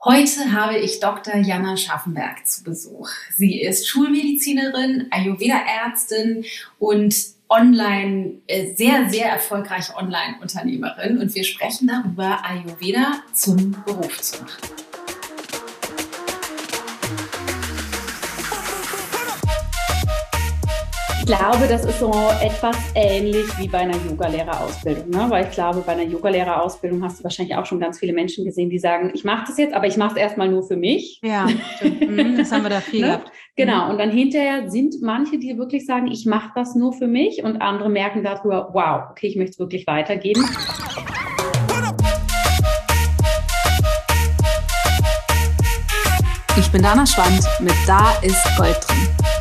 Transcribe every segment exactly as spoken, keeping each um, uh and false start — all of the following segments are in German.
Heute habe ich Doktor Jana Scharfenberg zu Besuch. Sie ist Schulmedizinerin, Ayurveda-Ärztin und online, sehr, sehr erfolgreiche Online-Unternehmerin. Und wir sprechen darüber, Ayurveda zum Beruf zu machen. Ich glaube, das ist so etwas ähnlich wie bei einer Yogalehrerausbildung, ne? Weil ich glaube, bei einer Yogalehrerausbildung hast du wahrscheinlich auch schon ganz viele Menschen gesehen, die sagen, ich mache das jetzt, aber ich mache es erstmal nur für mich. Ja, stimmt. Das haben wir da viel ne? gehabt. Genau, und dann hinterher sind manche, die wirklich sagen, ich mache das nur für mich, und andere merken darüber, wow, okay, ich möchte es wirklich weitergeben. Ich bin Dana Schwand mit Da ist Gold drin.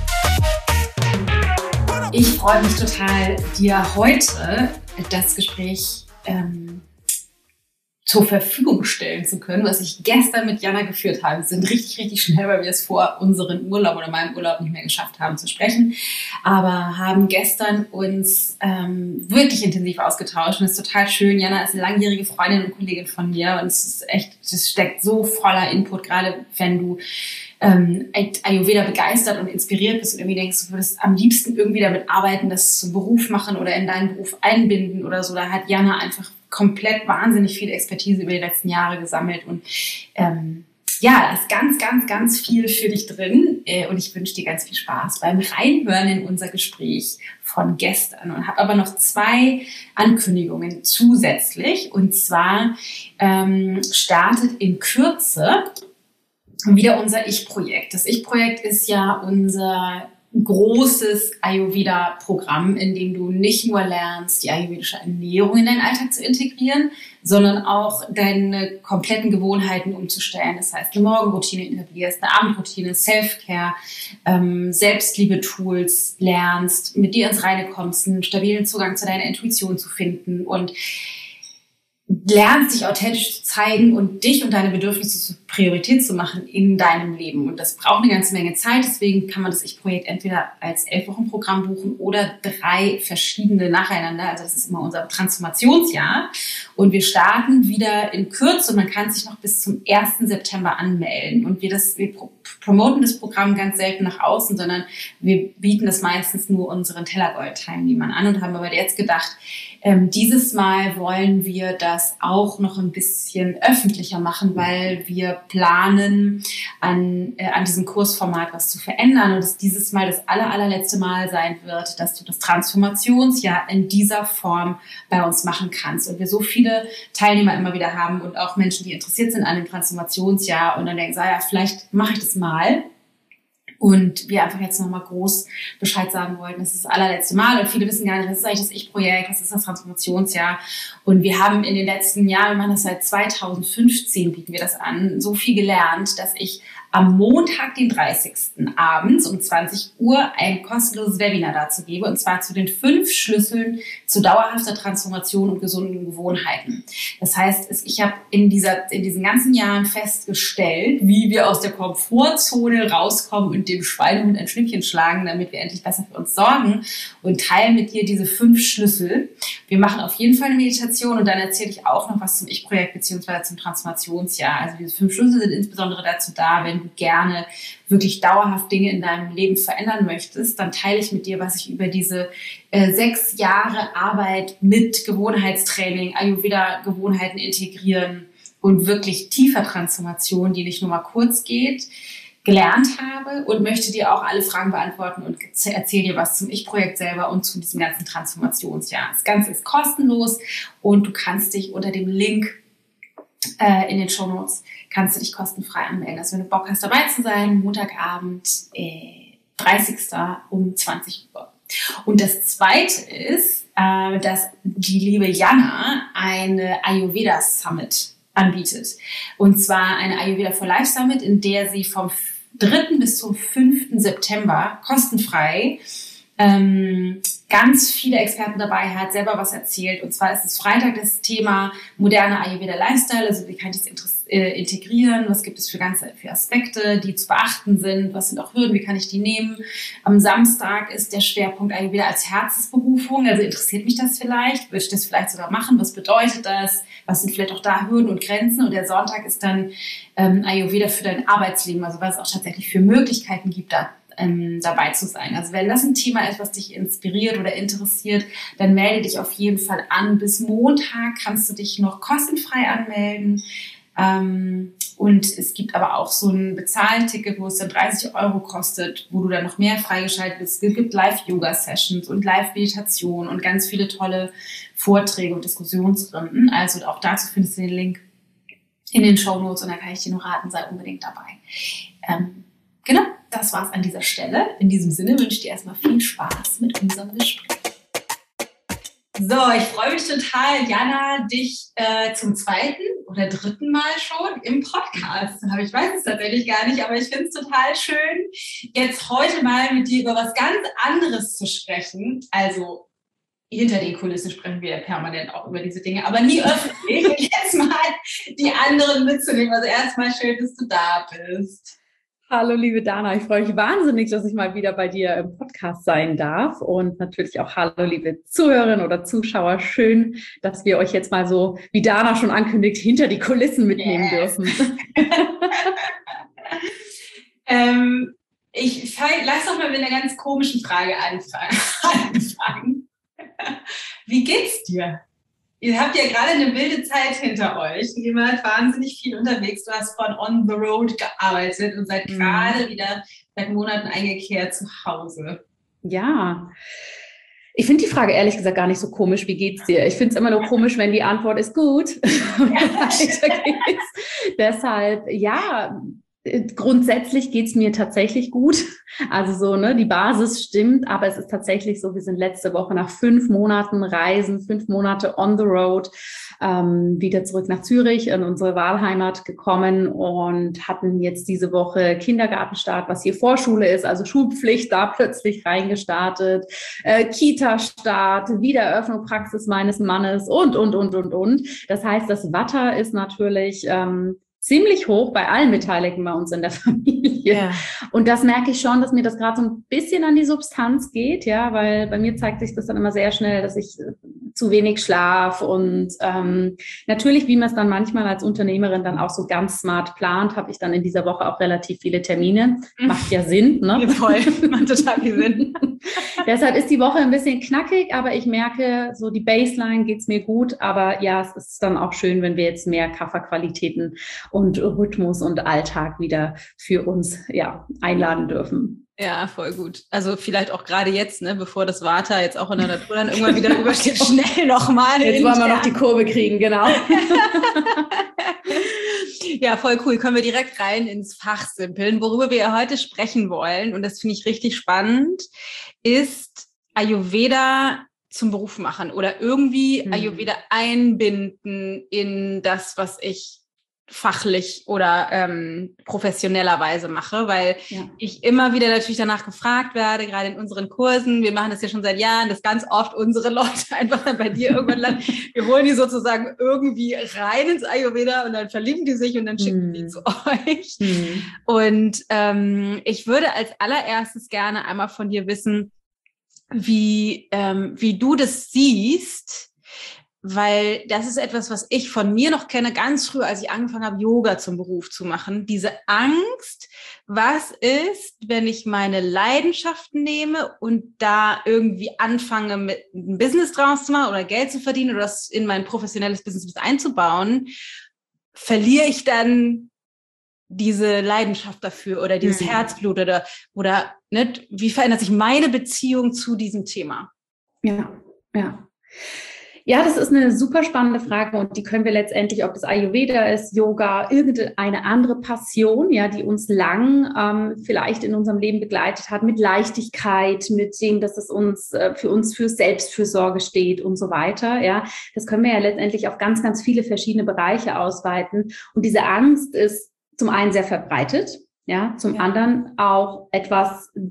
Ich freue mich total, dir heute das Gespräch ähm, zur Verfügung stellen zu können, was ich gestern mit Jana geführt habe. Wir sind richtig, richtig schnell, weil wir es vor unseren Urlaub oder meinem Urlaub nicht mehr geschafft haben zu sprechen, aber haben gestern uns ähm, wirklich intensiv ausgetauscht und es ist total schön. Jana ist eine langjährige Freundin und Kollegin von mir und es ist echt, es steckt so voller Input, gerade wenn du Ähm, Ayurveda begeistert und inspiriert bist und irgendwie denkst, du würdest am liebsten irgendwie damit arbeiten, das zum Beruf machen oder in deinen Beruf einbinden oder so. Da hat Jana einfach komplett wahnsinnig viel Expertise über die letzten Jahre gesammelt und ähm, ja, da ist ganz, ganz, ganz viel für dich drin äh, und ich wünsche dir ganz viel Spaß beim Reinhören in unser Gespräch von gestern und habe aber noch zwei Ankündigungen zusätzlich, und zwar ähm, startet in Kürze wieder unser Ich-Projekt. Das Ich-Projekt ist ja unser großes Ayurveda-Programm, in dem du nicht nur lernst, die ayurvedische Ernährung in deinen Alltag zu integrieren, sondern auch deine kompletten Gewohnheiten umzustellen. Das heißt, eine Morgenroutine etablierst, eine Abendroutine, Self-Care, ähm, Selbstliebe-Tools lernst, mit dir ins Reine kommst, einen stabilen Zugang zu deiner Intuition zu finden und lernst, dich authentisch zu zeigen und dich und deine Bedürfnisse zur Priorität zu machen in deinem Leben. Und das braucht eine ganze Menge Zeit. Deswegen kann man das Ich-Projekt entweder als elf-Wochen-Programm buchen oder drei verschiedene nacheinander. Also das ist immer unser Transformationsjahr. Und wir starten wieder in Kürze und man kann sich noch bis zum ersten September anmelden. Und wir, das, wir promoten das Programm ganz selten nach außen, sondern wir bieten das meistens nur unseren Tellergold-Teilnehmern an und haben aber jetzt gedacht, ähm, dieses Mal wollen wir das auch noch ein bisschen öffentlicher machen, weil wir planen, an, äh, an diesem Kursformat was zu verändern und es dieses Mal das aller, allerletzte Mal sein wird, dass du das Transformationsjahr in dieser Form bei uns machen kannst. Und wir so viele Teilnehmer immer wieder haben und auch Menschen, die interessiert sind an dem Transformationsjahr und dann denken, ah ja, vielleicht mache ich das mal. Und wir einfach jetzt nochmal groß Bescheid sagen wollten, das ist das allerletzte Mal. Und viele wissen gar nicht, was ist eigentlich das Ich-Projekt, was ist das Transformationsjahr. Und wir haben in den letzten Jahren, wir machen das seit zweitausendfünfzehn, bieten wir das an, so viel gelernt, dass ich am Montag, den dreißigsten abends um zwanzig Uhr ein kostenloses Webinar dazu gebe, und zwar zu den fünf Schlüsseln zu dauerhafter Transformation und gesunden Gewohnheiten. Das heißt, ich habe in dieser, in diesen ganzen Jahren festgestellt, wie wir aus der Komfortzone rauskommen und dem Schweinehund ein Schnippchen schlagen, damit wir endlich besser für uns sorgen, und teilen mit dir diese fünf Schlüssel. Wir machen auf jeden Fall eine Meditation und dann erzähle ich auch noch was zum Ich-Projekt bzw. zum Transformationsjahr. Also diese fünf Schlüssel sind insbesondere dazu da, wenn du gerne wirklich dauerhaft Dinge in deinem Leben verändern möchtest, dann teile ich mit dir, was ich über diese äh, sechs Jahre Arbeit mit Gewohnheitstraining, Ayurveda-Gewohnheiten integrieren und wirklich tiefer Transformation, die nicht nur mal kurz geht, gelernt habe, und möchte dir auch alle Fragen beantworten und erzähle dir was zum Ich-Projekt selber und zu diesem ganzen Transformationsjahr. Das Ganze ist kostenlos und du kannst dich unter dem Link äh, in den Shownotes kannst du dich kostenfrei anmelden. Also wenn du Bock hast, dabei zu sein, Montagabend, äh, dreißigsten um zwanzig Uhr. Und das Zweite ist, äh, dass die liebe Jana eine Ayurveda Summit anbietet. Und zwar eine Ayurveda for Life Summit, in der sie vom dritten bis zum fünften September kostenfrei ähm, ganz viele Experten dabei, hat selber was erzählt. Und zwar ist es Freitag das Thema moderne Ayurveda Lifestyle, also wie kann ich das integrieren, was gibt es für ganze für Aspekte, die zu beachten sind, was sind auch Hürden, wie kann ich die nehmen. Am Samstag ist der Schwerpunkt Ayurveda als Herzensberufung, also interessiert mich das vielleicht, würde ich das vielleicht sogar machen, was bedeutet das, was sind vielleicht auch da Hürden und Grenzen. Und der Sonntag ist dann ähm, Ayurveda für dein Arbeitsleben, also was es auch tatsächlich für Möglichkeiten gibt, da Ähm, dabei zu sein. Also wenn das ein Thema ist, was dich inspiriert oder interessiert, dann melde dich auf jeden Fall an. Bis Montag kannst du dich noch kostenfrei anmelden. Ähm, und es gibt aber auch so ein Bezahlticket, wo es dann dreißig Euro kostet, wo du dann noch mehr freigeschaltet bist. Es gibt Live-Yoga-Sessions und Live-Meditation und ganz viele tolle Vorträge und Diskussionsrunden. Also auch dazu findest du den Link in den Shownotes und da kann ich dir nur raten, sei unbedingt dabei. Ähm, Genau, das war's an dieser Stelle. In diesem Sinne wünsche ich dir erstmal viel Spaß mit unserem Gespräch. So, ich freue mich total, Jana, dich äh, zum zweiten oder dritten Mal schon im Podcast. Ich weiß es tatsächlich gar nicht, aber ich finde es total schön, jetzt heute mal mit dir über was ganz anderes zu sprechen. Also hinter den Kulissen sprechen wir ja permanent auch über diese Dinge, aber nie öffentlich. Und jetzt mal die anderen mitzunehmen. Also erstmal schön, dass du da bist. Hallo, liebe Dana, ich freue mich wahnsinnig, dass ich mal wieder bei dir im Podcast sein darf und natürlich auch hallo, liebe Zuhörerinnen oder Zuschauer. Schön, dass wir euch jetzt mal so, wie Dana schon ankündigt, hinter die Kulissen mitnehmen yes. dürfen. ähm, ich lass doch mal mit einer ganz komischen Frage anfangen. Wie geht's dir? Ihr habt ja gerade eine wilde Zeit hinter euch. Ihr wart wahnsinnig viel unterwegs. Du hast von On the Road gearbeitet und seid mhm. gerade wieder seit Monaten eingekehrt zu Hause. Ja, ich finde die Frage ehrlich gesagt gar nicht so komisch. Wie geht's dir? Ich finde es immer nur komisch, wenn die Antwort ist gut. Ja. Deshalb, ja, grundsätzlich geht's mir tatsächlich gut. Also so, ne, die Basis stimmt, aber es ist tatsächlich so, wir sind letzte Woche nach fünf Monaten Reisen, fünf Monate on the road, ähm, wieder zurück nach Zürich in unsere Wahlheimat gekommen und hatten jetzt diese Woche Kindergartenstart, was hier Vorschule ist, also Schulpflicht, da plötzlich reingestartet, äh, Kita-Start, Wiedereröffnung Praxis meines Mannes und, und, und, und, und. Das heißt, das Watter ist natürlich ähm, ziemlich hoch bei allen Beteiligten bei uns in der Familie. Ja. Und das merke ich schon, dass mir das gerade so ein bisschen an die Substanz geht, ja, weil bei mir zeigt sich das dann immer sehr schnell, dass ich zu wenig Schlaf und ähm, natürlich, wie man es dann manchmal als Unternehmerin dann auch so ganz smart plant, habe ich dann in dieser Woche auch relativ viele Termine. Macht ja Sinn, ne? Ja, voll, macht total viel Sinn. Deshalb ist die Woche ein bisschen knackig, aber ich merke, so die Baseline geht's mir gut, aber ja, es ist dann auch schön, wenn wir jetzt mehr Kafferqualitäten und Rhythmus und Alltag wieder für uns ja einladen dürfen. Ja, voll gut. Also vielleicht auch gerade jetzt, ne, bevor das Vata jetzt auch in der Natur dann irgendwann wieder übersteht, schnell nochmal. Jetzt wollen wir noch die Kurve kriegen, genau. Ja, voll cool. Können wir direkt rein ins Fachsimpeln. Worüber wir ja heute sprechen wollen, und das finde ich richtig spannend, ist Ayurveda zum Beruf machen oder irgendwie hm. Ayurveda einbinden in das, was ich fachlich oder ähm, professionellerweise mache, weil ja. ich immer wieder natürlich danach gefragt werde, gerade in unseren Kursen, wir machen das ja schon seit Jahren, dass ganz oft unsere Leute einfach dann bei dir irgendwann landen, wir holen die sozusagen irgendwie rein ins Ayurveda und dann verlieben die sich und dann schicken mm. die zu euch. Mm. Und ähm, ich würde als allererstes gerne einmal von dir wissen, wie, ähm, wie du das siehst, weil das ist etwas, was ich von mir noch kenne, ganz früh, als ich angefangen habe, Yoga zum Beruf zu machen. Diese Angst, was ist, wenn ich meine Leidenschaften nehme und da irgendwie anfange, mit ein Business draus zu machen oder Geld zu verdienen oder das in mein professionelles Business mit einzubauen, verliere ich dann diese Leidenschaft dafür oder dieses mhm. Herzblut oder, oder ne, wie verändert sich meine Beziehung zu diesem Thema? Ja, ja. Ja, das ist eine super spannende Frage und die können wir letztendlich, ob das Ayurveda ist, Yoga, irgendeine andere Passion, ja, die uns lang ähm, vielleicht in unserem Leben begleitet hat, mit Leichtigkeit, mit dem, dass es uns äh, für uns für Selbstfürsorge steht und so weiter, ja. Das können wir ja letztendlich auf ganz, ganz viele verschiedene Bereiche ausweiten und diese Angst ist zum einen sehr verbreitet, ja, zum ja. anderen auch etwas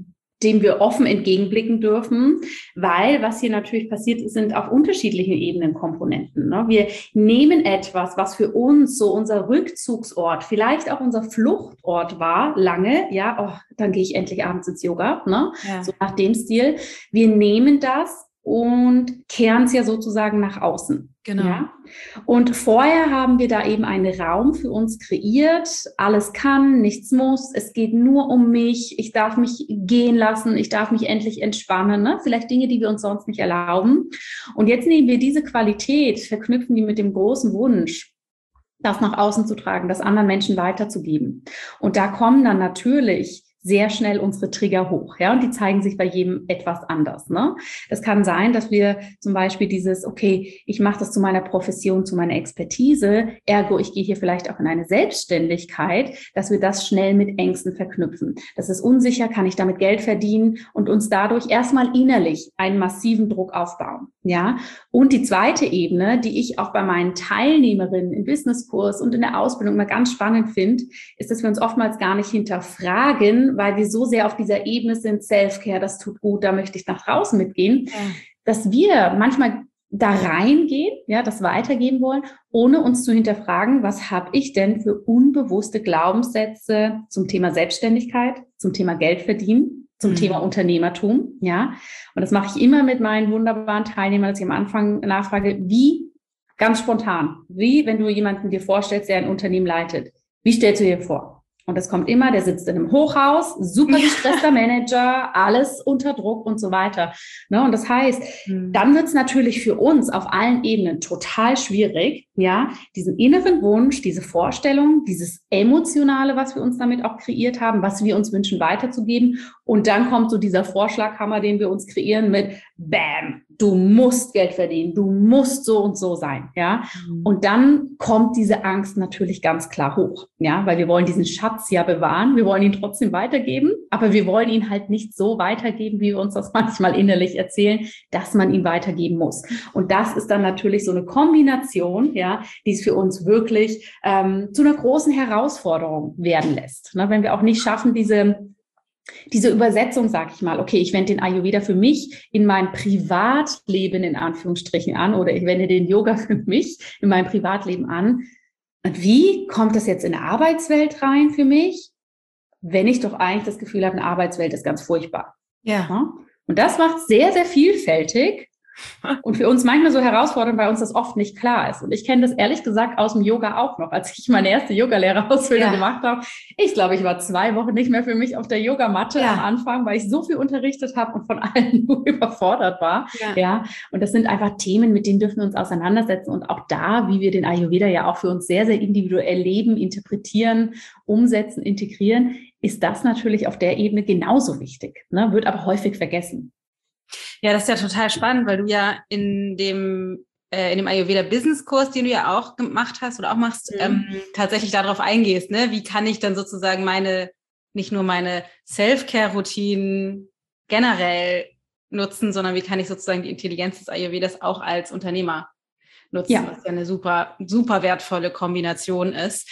dem wir offen entgegenblicken dürfen, weil was hier natürlich passiert ist, sind auf unterschiedlichen Ebenen Komponenten. Ne? Wir nehmen etwas, was für uns so unser Rückzugsort, vielleicht auch unser Fluchtort war, lange, ja, oh, dann gehe ich endlich abends ins Yoga, ne? Ja. So nach dem Stil. Wir nehmen das und kehren es ja sozusagen nach außen. Genau. Ja? Und vorher haben wir da eben einen Raum für uns kreiert. Alles kann, nichts muss. Es geht nur um mich. Ich darf mich gehen lassen. Ich darf mich endlich entspannen. Ne? Vielleicht Dinge, die wir uns sonst nicht erlauben. Und jetzt nehmen wir diese Qualität, verknüpfen die mit dem großen Wunsch, das nach außen zu tragen, das anderen Menschen weiterzugeben. Und da kommen dann natürlich sehr schnell unsere Trigger hoch, ja, und die zeigen sich bei jedem etwas anders, ne? Das kann sein, dass wir zum Beispiel dieses, okay, ich mache das zu meiner Profession, zu meiner Expertise, ergo, ich gehe hier vielleicht auch in eine Selbstständigkeit, dass wir das schnell mit Ängsten verknüpfen. Das ist unsicher, kann ich damit Geld verdienen und uns dadurch erstmal innerlich einen massiven Druck aufbauen, ja? Und die zweite Ebene, die ich auch bei meinen Teilnehmerinnen im Businesskurs und in der Ausbildung immer ganz spannend finde, ist, dass wir uns oftmals gar nicht hinterfragen, weil wir so sehr auf dieser Ebene sind, Self-Care, das tut gut, da möchte ich nach draußen mitgehen, ja. Dass wir manchmal da reingehen, ja, das weitergeben wollen, ohne uns zu hinterfragen, was habe ich denn für unbewusste Glaubenssätze zum Thema Selbstständigkeit, zum Thema Geld verdienen, zum mhm. Thema Unternehmertum, ja. Und das mache ich immer mit meinen wunderbaren Teilnehmern, dass ich am Anfang nachfrage, wie, ganz spontan, wie, wenn du jemanden dir vorstellst, der ein Unternehmen leitet, wie stellst du dir vor? Und das kommt immer, der sitzt in einem Hochhaus, super gestresster Manager, alles unter Druck und so weiter. Ne? Und das heißt, mhm. dann wird es natürlich für uns auf allen Ebenen total schwierig, ja, diesen inneren Wunsch, diese Vorstellung, dieses Emotionale, was wir uns damit auch kreiert haben, was wir uns wünschen weiterzugeben. Und dann kommt so dieser Vorschlaghammer, den wir uns kreieren mit Bam, du musst Geld verdienen, du musst so und so sein, ja. Mhm. Und dann kommt diese Angst natürlich ganz klar hoch, ja, weil wir wollen diesen Schatz ja bewahren, wir wollen ihn trotzdem weitergeben, aber wir wollen ihn halt nicht so weitergeben, wie wir uns das manchmal innerlich erzählen, dass man ihn weitergeben muss. Und das ist dann natürlich so eine Kombination, ja, die es für uns wirklich ähm, zu einer großen Herausforderung werden lässt. Ne, wenn wir auch nicht schaffen, diese Diese Übersetzung, sag ich mal, okay, ich wende den Ayurveda für mich in meinem Privatleben in Anführungsstrichen an oder ich wende den Yoga für mich in meinem Privatleben an. Und wie kommt das jetzt in eine Arbeitswelt rein für mich, wenn ich doch eigentlich das Gefühl habe, eine Arbeitswelt ist ganz furchtbar. Ja. Ja? Und das macht sehr, sehr vielfältig und für uns manchmal so herausfordernd, weil uns das oft nicht klar ist. Und ich kenne das ehrlich gesagt aus dem Yoga auch noch, als ich meine erste Yogalehrerausbildung ja. gemacht habe. Ich glaube, ich war zwei Wochen nicht mehr für mich auf der Yogamatte ja. am Anfang, weil ich so viel unterrichtet habe und von allen nur überfordert war. Ja. ja. Und das sind einfach Themen, mit denen dürfen wir uns auseinandersetzen. Und auch da, wie wir den Ayurveda ja auch für uns sehr, sehr individuell leben, interpretieren, umsetzen, integrieren, ist das natürlich auf der Ebene genauso wichtig, ne? Wird aber häufig vergessen. Ja, das ist ja total spannend, weil du ja in dem äh, in dem Ayurveda-Business-Kurs, den du ja auch gemacht hast oder auch machst, mhm. ähm, tatsächlich darauf eingehst, ne? Wie kann ich dann sozusagen meine, nicht nur meine Self-Care-Routinen generell nutzen, sondern wie kann ich sozusagen die Intelligenz des Ayurvedas auch als Unternehmer nutzen, ja. was ja eine super, super wertvolle Kombination ist.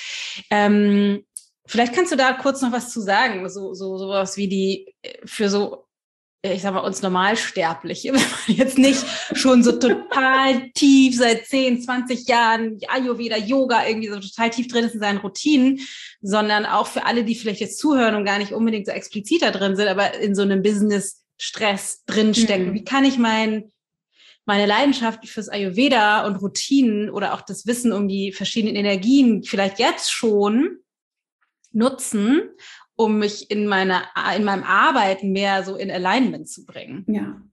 Ähm, vielleicht kannst du da kurz noch was zu sagen, so, so, sowas wie die, für so, ich sag mal, uns Normalsterbliche, wenn man jetzt nicht schon so total tief seit zehn, zwanzig Jahren Ayurveda, Yoga irgendwie so total tief drin ist in seinen Routinen, sondern auch für alle, die vielleicht jetzt zuhören und gar nicht unbedingt so explizit da drin sind, aber in so einem Business-Stress drinstecken. Mhm. Wie kann ich mein, meine Leidenschaft fürs Ayurveda und Routinen oder auch das Wissen um die verschiedenen Energien vielleicht jetzt schon nutzen, um mich in meiner, in meinem Arbeiten mehr so in Alignment zu bringen? Ja,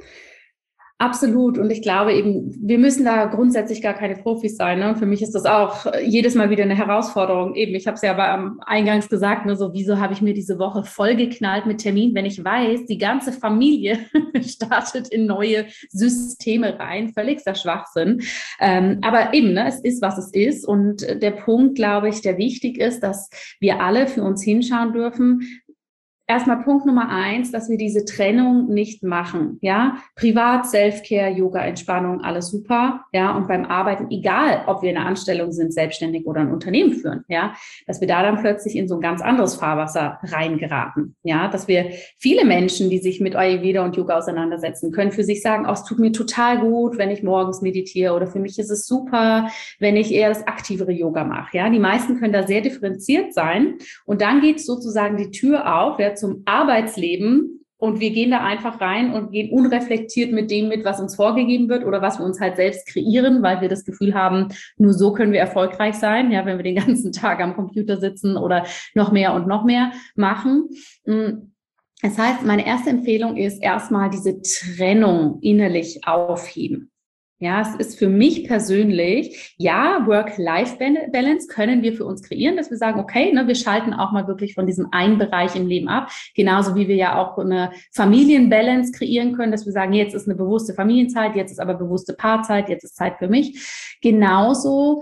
absolut. Und ich glaube eben, wir müssen da grundsätzlich gar keine Profis sein. Ne? Und für mich ist das auch jedes Mal wieder eine Herausforderung. Eben, ich habe es ja beim Eingangs gesagt, ne, so wieso habe ich mir diese Woche vollgeknallt mit Terminen, wenn ich weiß, die ganze Familie startet in neue Systeme rein. Völligster Schwachsinn. Ähm, aber eben, ne, es ist, was es ist. Und der Punkt, glaube ich, der wichtig ist, dass wir alle für uns hinschauen dürfen, erstmal Punkt Nummer eins, dass wir diese Trennung nicht machen, ja. Privat, Self-Care, Yoga, Entspannung, alles super, ja. Und beim Arbeiten, egal, ob wir in einer Anstellung sind, selbstständig oder ein Unternehmen führen, ja, dass wir da dann plötzlich in so ein ganz anderes Fahrwasser reingeraten, ja. Dass wir viele Menschen, die sich mit Ayurveda und Yoga auseinandersetzen, können für sich sagen, oh, es tut mir total gut, wenn ich morgens meditiere, oder für mich ist es super, wenn ich eher das aktivere Yoga mache, ja. Die meisten können da sehr differenziert sein, und dann geht sozusagen die Tür auf, ja, zum Arbeitsleben, und wir gehen da einfach rein und gehen unreflektiert mit dem mit, was uns vorgegeben wird oder was wir uns halt selbst kreieren, weil wir das Gefühl haben, nur so können wir erfolgreich sein, ja, wenn wir den ganzen Tag am Computer sitzen oder noch mehr und noch mehr machen. Das heißt, meine erste Empfehlung ist erstmal diese Trennung innerlich aufheben. Ja, es ist für mich persönlich, ja, Work-Life-Balance können wir für uns kreieren, dass wir sagen, okay, ne, wir schalten auch mal wirklich von diesem einen Bereich im Leben ab. Genauso wie wir ja auch eine Familienbalance kreieren können, dass wir sagen, jetzt ist eine bewusste Familienzeit, jetzt ist aber bewusste Paarzeit, jetzt ist Zeit für mich. Genauso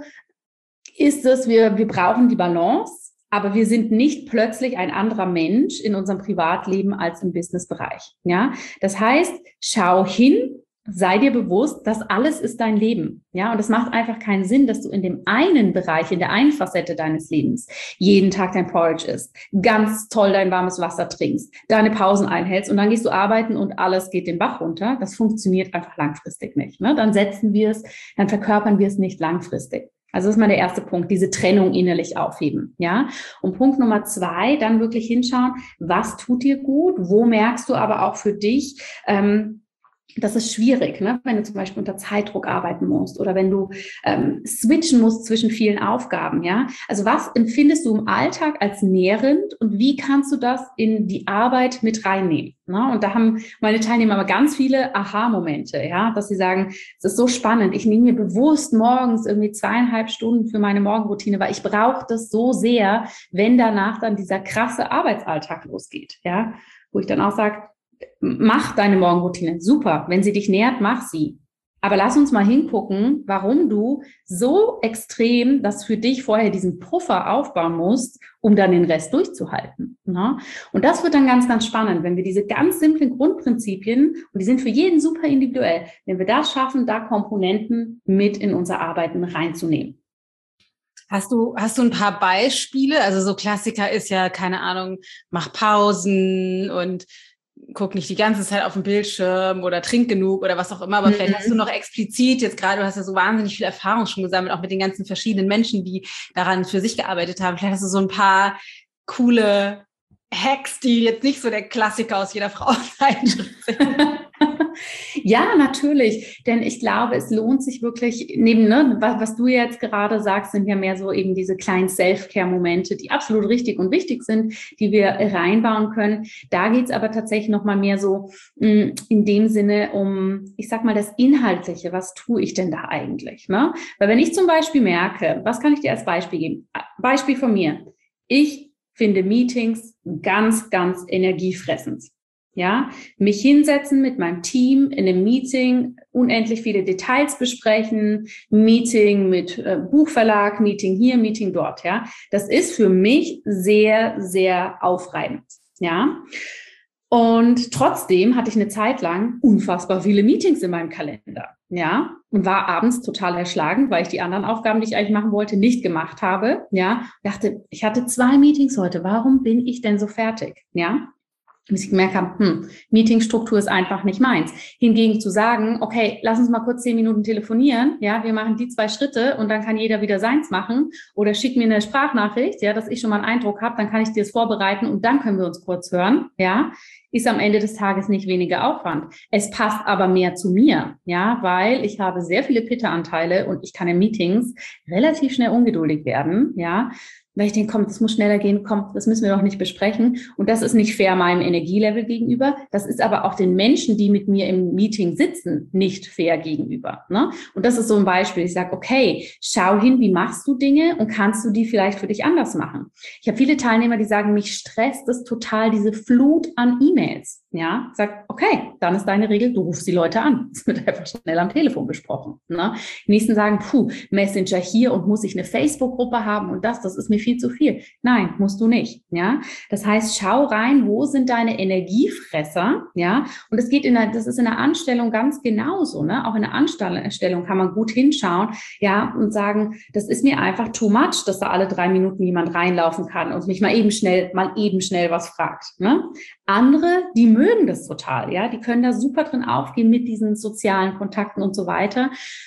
ist es, wir, wir brauchen die Balance, aber wir sind nicht plötzlich ein anderer Mensch in unserem Privatleben als im Businessbereich. Ja, das heißt, schau hin, sei dir bewusst, das alles ist dein Leben. Ja, und es macht einfach keinen Sinn, dass du in dem einen Bereich, in der einen Facette deines Lebens jeden Tag dein Porridge isst, ganz toll dein warmes Wasser trinkst, deine Pausen einhältst und dann gehst du arbeiten und alles geht den Bach runter. Das funktioniert einfach langfristig nicht. Ne? Dann setzen wir es, dann verkörpern wir es nicht langfristig. Also das ist mal der erste Punkt, diese Trennung innerlich aufheben, ja. Und Punkt Nummer zwei, dann wirklich hinschauen, was tut dir gut, wo merkst du aber auch für dich, ähm, das ist schwierig, ne? Wenn du zum Beispiel unter Zeitdruck arbeiten musst oder wenn du ähm, switchen musst zwischen vielen Aufgaben, ja. Also was empfindest du im Alltag als nährend und wie kannst du das in die Arbeit mit reinnehmen? Ne? Und da haben meine Teilnehmer aber ganz viele Aha-Momente, ja, dass sie sagen, es ist so spannend, ich nehme mir bewusst morgens irgendwie zweieinhalb Stunden für meine Morgenroutine, weil ich brauche das so sehr, wenn danach dann dieser krasse Arbeitsalltag losgeht, ja, wo ich dann auch sage, mach deine Morgenroutine, super. Wenn sie dich nährt, mach sie. Aber lass uns mal hingucken, warum du so extrem das für dich vorher diesen Puffer aufbauen musst, um dann den Rest durchzuhalten. Ne? Und das wird dann ganz, ganz spannend, wenn wir diese ganz simplen Grundprinzipien, und die sind für jeden super individuell, wenn wir das schaffen, da Komponenten mit in unser Arbeiten reinzunehmen. Hast du, hast du ein paar Beispiele? Also so Klassiker ist ja, keine Ahnung, mach Pausen und guck nicht die ganze Zeit auf den Bildschirm oder trink genug oder was auch immer, aber mhm. vielleicht hast du noch explizit jetzt gerade, du hast ja so wahnsinnig viel Erfahrung schon gesammelt, auch mit den ganzen verschiedenen Menschen, die daran für sich gearbeitet haben. Vielleicht hast du so ein paar coole Hacks, die jetzt nicht so der Klassiker aus jeder Frauenzeitschrift sind. Ja, natürlich, denn ich glaube, es lohnt sich wirklich, neben, ne, was, was du jetzt gerade sagst, sind ja mehr so eben diese kleinen Self-Care-Momente, die absolut richtig und wichtig sind, die wir reinbauen können. Da geht's aber tatsächlich nochmal mehr so mh, in dem Sinne um, ich sag mal, das Inhaltliche, was tue ich denn da eigentlich? Ne? Weil wenn ich zum Beispiel merke, was kann ich dir als Beispiel geben? Beispiel von mir. Ich finde Meetings ganz, ganz energiefressend. Ja, mich hinsetzen mit meinem Team in einem Meeting, unendlich viele Details besprechen, Meeting mit äh, Buchverlag, Meeting hier, Meeting dort, ja. Das ist für mich sehr, sehr aufreibend, ja. Und trotzdem hatte ich eine Zeit lang unfassbar viele Meetings in meinem Kalender, ja, und war abends total erschlagen, weil ich die anderen Aufgaben, die ich eigentlich machen wollte, nicht gemacht habe, ja. Dachte, ich hatte zwei Meetings heute, warum bin ich denn so fertig, ja? Bis ich gemerkt habe, hm, Meetingstruktur ist einfach nicht meins. Hingegen zu sagen, okay, lass uns mal kurz zehn Minuten telefonieren, ja, wir machen die zwei Schritte und dann kann jeder wieder seins machen oder schick mir eine Sprachnachricht, ja, dass ich schon mal einen Eindruck habe, dann kann ich dir das vorbereiten und dann können wir uns kurz hören, ja, ist am Ende des Tages nicht weniger Aufwand. Es passt aber mehr zu mir, ja, weil ich habe sehr viele Pitta-Anteile und ich kann in Meetings relativ schnell ungeduldig werden, ja, weil ich denke, komm, das muss schneller gehen, komm, das müssen wir doch nicht besprechen. Und das ist nicht fair meinem Energielevel gegenüber. Das ist aber auch den Menschen, die mit mir im Meeting sitzen, nicht fair gegenüber. Ne? Und das ist so ein Beispiel. Ich sage, okay, schau hin, wie machst du Dinge und kannst du die vielleicht für dich anders machen? Ich habe viele Teilnehmer, die sagen, mich stresst es total, diese Flut an E-Mails. Ja, sag, okay, dann ist deine Regel, du rufst die Leute an. Das wird einfach schnell am Telefon besprochen. Ne? Die nächsten sagen, puh, Messenger hier und muss ich eine Facebook-Gruppe haben und das, das ist mir viel zu viel. Nein, musst du nicht, ja. Das heißt, schau rein, wo sind deine Energiefresser, ja. Und das geht in der, das ist in der Anstellung ganz genauso, ne. Auch in der Anstellung kann man gut hinschauen, ja, und sagen, das ist mir einfach too much, dass da alle drei Minuten jemand reinlaufen kann und mich mal eben schnell, mal eben schnell was fragt, ne. Andere, die mögen das total, ja. Die können da super drin aufgehen mit diesen sozialen Kontakten und so weiter.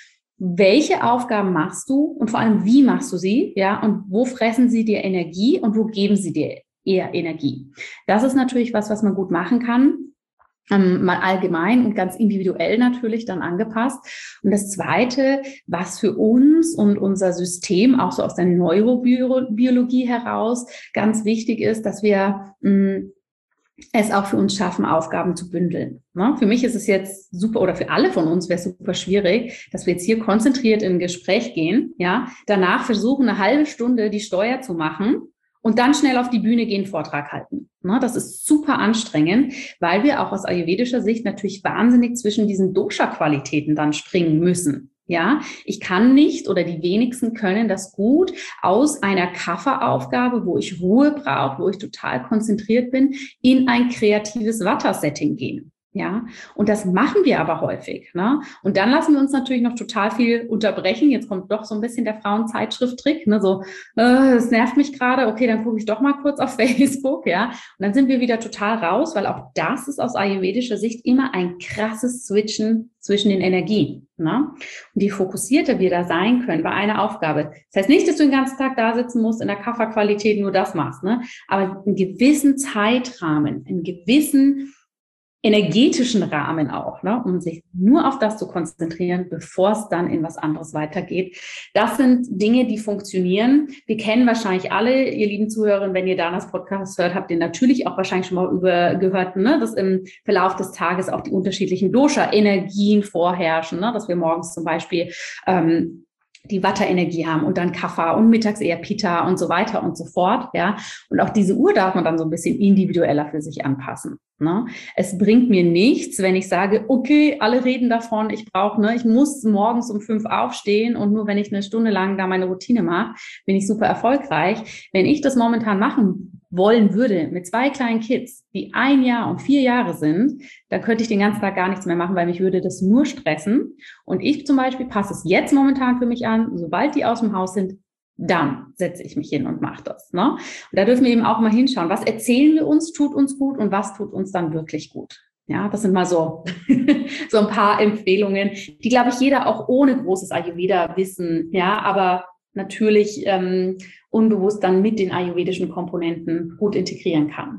Welche Aufgaben machst du und vor allem, wie machst du sie, ja, und wo fressen sie dir Energie und wo geben sie dir eher Energie? Das ist natürlich was, was man gut machen kann, ähm, mal allgemein und ganz individuell natürlich dann angepasst. Und das Zweite, was für uns und unser System, auch so aus der Neurobiologie heraus, ganz wichtig ist, dass wir mh, es auch für uns schaffen, Aufgaben zu bündeln. Ne? Für mich ist es jetzt super, oder für alle von uns wäre es super schwierig, dass wir jetzt hier konzentriert in ein Gespräch gehen, ja, danach versuchen, eine halbe Stunde die Steuer zu machen und dann schnell auf die Bühne gehen, Vortrag halten. Ne? Das ist super anstrengend, weil wir auch aus ayurvedischer Sicht natürlich wahnsinnig zwischen diesen Dosha-Qualitäten dann springen müssen. Ja, ich kann nicht oder die wenigsten können das gut aus einer Kapha-Aufgabe, wo ich Ruhe brauche, wo ich total konzentriert bin, in ein kreatives Vata-Setting gehen. Ja, und das machen wir aber häufig, ne? Und dann lassen wir uns natürlich noch total viel unterbrechen. Jetzt kommt doch so ein bisschen der Frauenzeitschrift-Trick, ne? So, äh, das nervt mich gerade. Okay, dann gucke ich doch mal kurz auf Facebook, ja? Und dann sind wir wieder total raus, weil auch das ist aus ayurvedischer Sicht immer ein krasses Switchen zwischen den Energien, ne? Und je fokussierter wir da sein können bei einer Aufgabe. Das heißt nicht, dass du den ganzen Tag da sitzen musst, in der Kapha-Qualität nur das machst, ne? Aber einen gewissen Zeitrahmen, einen gewissen energetischen Rahmen auch, ne, um sich nur auf das zu konzentrieren, bevor es dann in was anderes weitergeht. Das sind Dinge, die funktionieren. Wir kennen wahrscheinlich alle, ihr lieben Zuhörer, wenn ihr Danas Podcast hört, habt ihr natürlich auch wahrscheinlich schon mal über gehört, ne, dass im Verlauf des Tages auch die unterschiedlichen Dosha-Energien vorherrschen, ne, dass wir morgens zum Beispiel ähm, die Vata-Energie haben und dann Kapha und mittags eher Pitta und so weiter und so fort, ja. Und auch diese Uhr darf man dann so ein bisschen individueller für sich anpassen, ne. Es bringt mir nichts, wenn ich sage, okay, alle reden davon, ich brauche, ne, ich muss morgens um fünf aufstehen und nur wenn ich eine Stunde lang da meine Routine mache, bin ich super erfolgreich. Wenn ich das momentan machen wollen würde mit zwei kleinen Kids, die ein Jahr und vier Jahre sind, dann könnte ich den ganzen Tag gar nichts mehr machen, weil mich würde das nur stressen. Und ich zum Beispiel passe es jetzt momentan für mich an, sobald die aus dem Haus sind, dann setze ich mich hin und mache das, ne? Und da dürfen wir eben auch mal hinschauen, was erzählen wir uns, tut uns gut und was tut uns dann wirklich gut. Ja, das sind mal so, so ein paar Empfehlungen, die, glaube ich, jeder auch ohne großes Ayurveda wissen, ja, aber natürlich ähm, unbewusst dann mit den ayurvedischen Komponenten gut integrieren kann.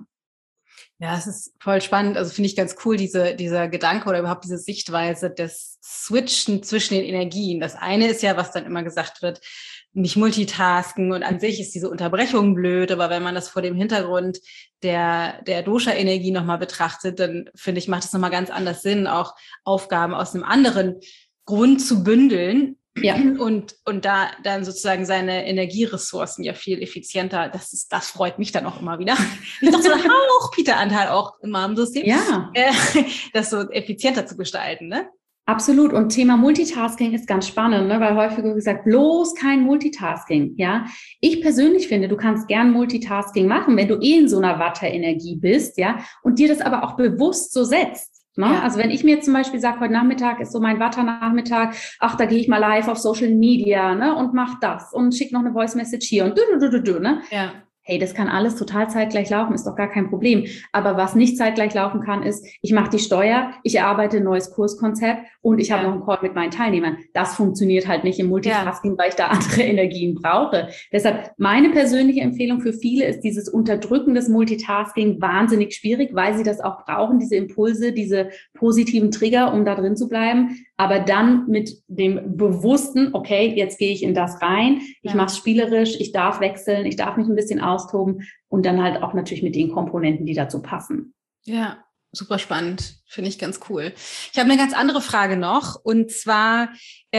Ja, es ist voll spannend. Also finde ich ganz cool, diese, dieser Gedanke oder überhaupt diese Sichtweise des Switchen zwischen den Energien. Das eine ist ja, was dann immer gesagt wird, nicht multitasken und an sich ist diese Unterbrechung blöd, aber wenn man das vor dem Hintergrund der, der Dosha-Energie nochmal betrachtet, dann finde ich, macht es nochmal ganz anders Sinn, auch Aufgaben aus einem anderen Grund zu bündeln. Ja. Und, und da dann sozusagen seine Energieressourcen ja viel effizienter, das ist, das freut mich dann auch immer wieder. Ich dachte so ein Hauch Peter-Anteil auch in meinem System, ja. äh, das so effizienter zu gestalten, ne? Absolut. Und Thema Multitasking ist ganz spannend, ne? Weil häufig gesagt, bloß kein Multitasking, ja. Ich persönlich finde, du kannst gern Multitasking machen, wenn du eh in so einer Vata-Energie bist, ja, und dir das aber auch bewusst so setzt. Ne? Ja. Also wenn ich mir zum Beispiel sage, heute Nachmittag ist so mein Vata-Nachmittag, ach, da gehe ich mal live auf Social Media, ne, und mach das und schick noch eine Voice-Message hier und du, du, du, du, du, ne? Ja. Hey, das kann alles total zeitgleich laufen, ist doch gar kein Problem. Aber was nicht zeitgleich laufen kann, ist, ich mache die Steuer, ich erarbeite ein neues Kurskonzept und ich habe ja. noch einen Call mit meinen Teilnehmern. Das funktioniert halt nicht im Multitasking, ja. weil ich da andere Energien brauche. Deshalb meine persönliche Empfehlung für viele ist dieses Unterdrücken des Multitasking wahnsinnig schwierig, weil sie das auch brauchen, diese Impulse, diese positiven Trigger, um da drin zu bleiben. Aber dann mit dem bewussten, okay, jetzt gehe ich in das rein, ich ja. mache es spielerisch, ich darf wechseln, ich darf mich ein bisschen austoben und dann halt auch natürlich mit den Komponenten, die dazu passen. Ja, super spannend, finde ich ganz cool. Ich habe eine ganz andere Frage noch und zwar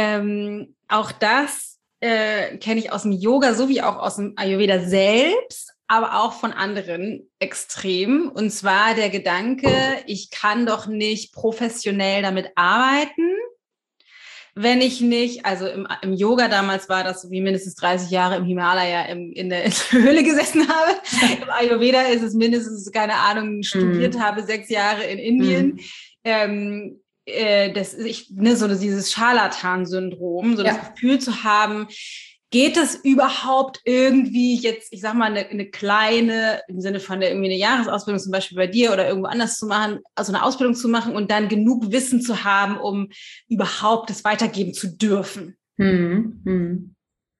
ähm, auch das äh, kenne ich aus dem Yoga sowie auch aus dem Ayurveda selbst, aber auch von anderen extrem. Und zwar der Gedanke, ich kann doch nicht professionell damit arbeiten, wenn ich nicht, also im, im Yoga damals war das so wie mindestens dreißig Jahre im Himalaya im, in der Höhle gesessen habe. Im Ayurveda ist es mindestens, keine Ahnung, studiert mm. habe, sechs Jahre in Indien. Mm. Ähm, äh, das, ich, ne, so dieses Scharlatan-Syndrom, so ja. das Gefühl zu haben, geht es überhaupt irgendwie jetzt, ich sag mal, eine, eine kleine, im Sinne von der, irgendwie eine Jahresausbildung zum Beispiel bei dir oder irgendwo anders zu machen, also eine Ausbildung zu machen und dann genug Wissen zu haben, um überhaupt das weitergeben zu dürfen? Hm, hm.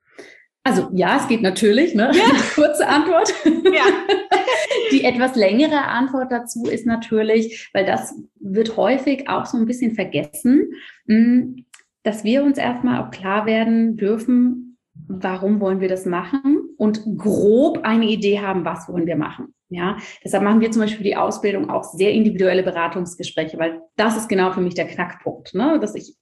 Also ja, es geht natürlich, ne? Ja. Kurze Antwort. Ja. Die etwas längere Antwort dazu ist natürlich, weil das wird häufig auch so ein bisschen vergessen, dass wir uns erstmal auch klar werden dürfen, warum wollen wir das machen und grob eine Idee haben, was wollen wir machen. Ja, deshalb machen wir zum Beispiel für die Ausbildung auch sehr individuelle Beratungsgespräche, weil das ist genau für mich der Knackpunkt, ne? Dass ich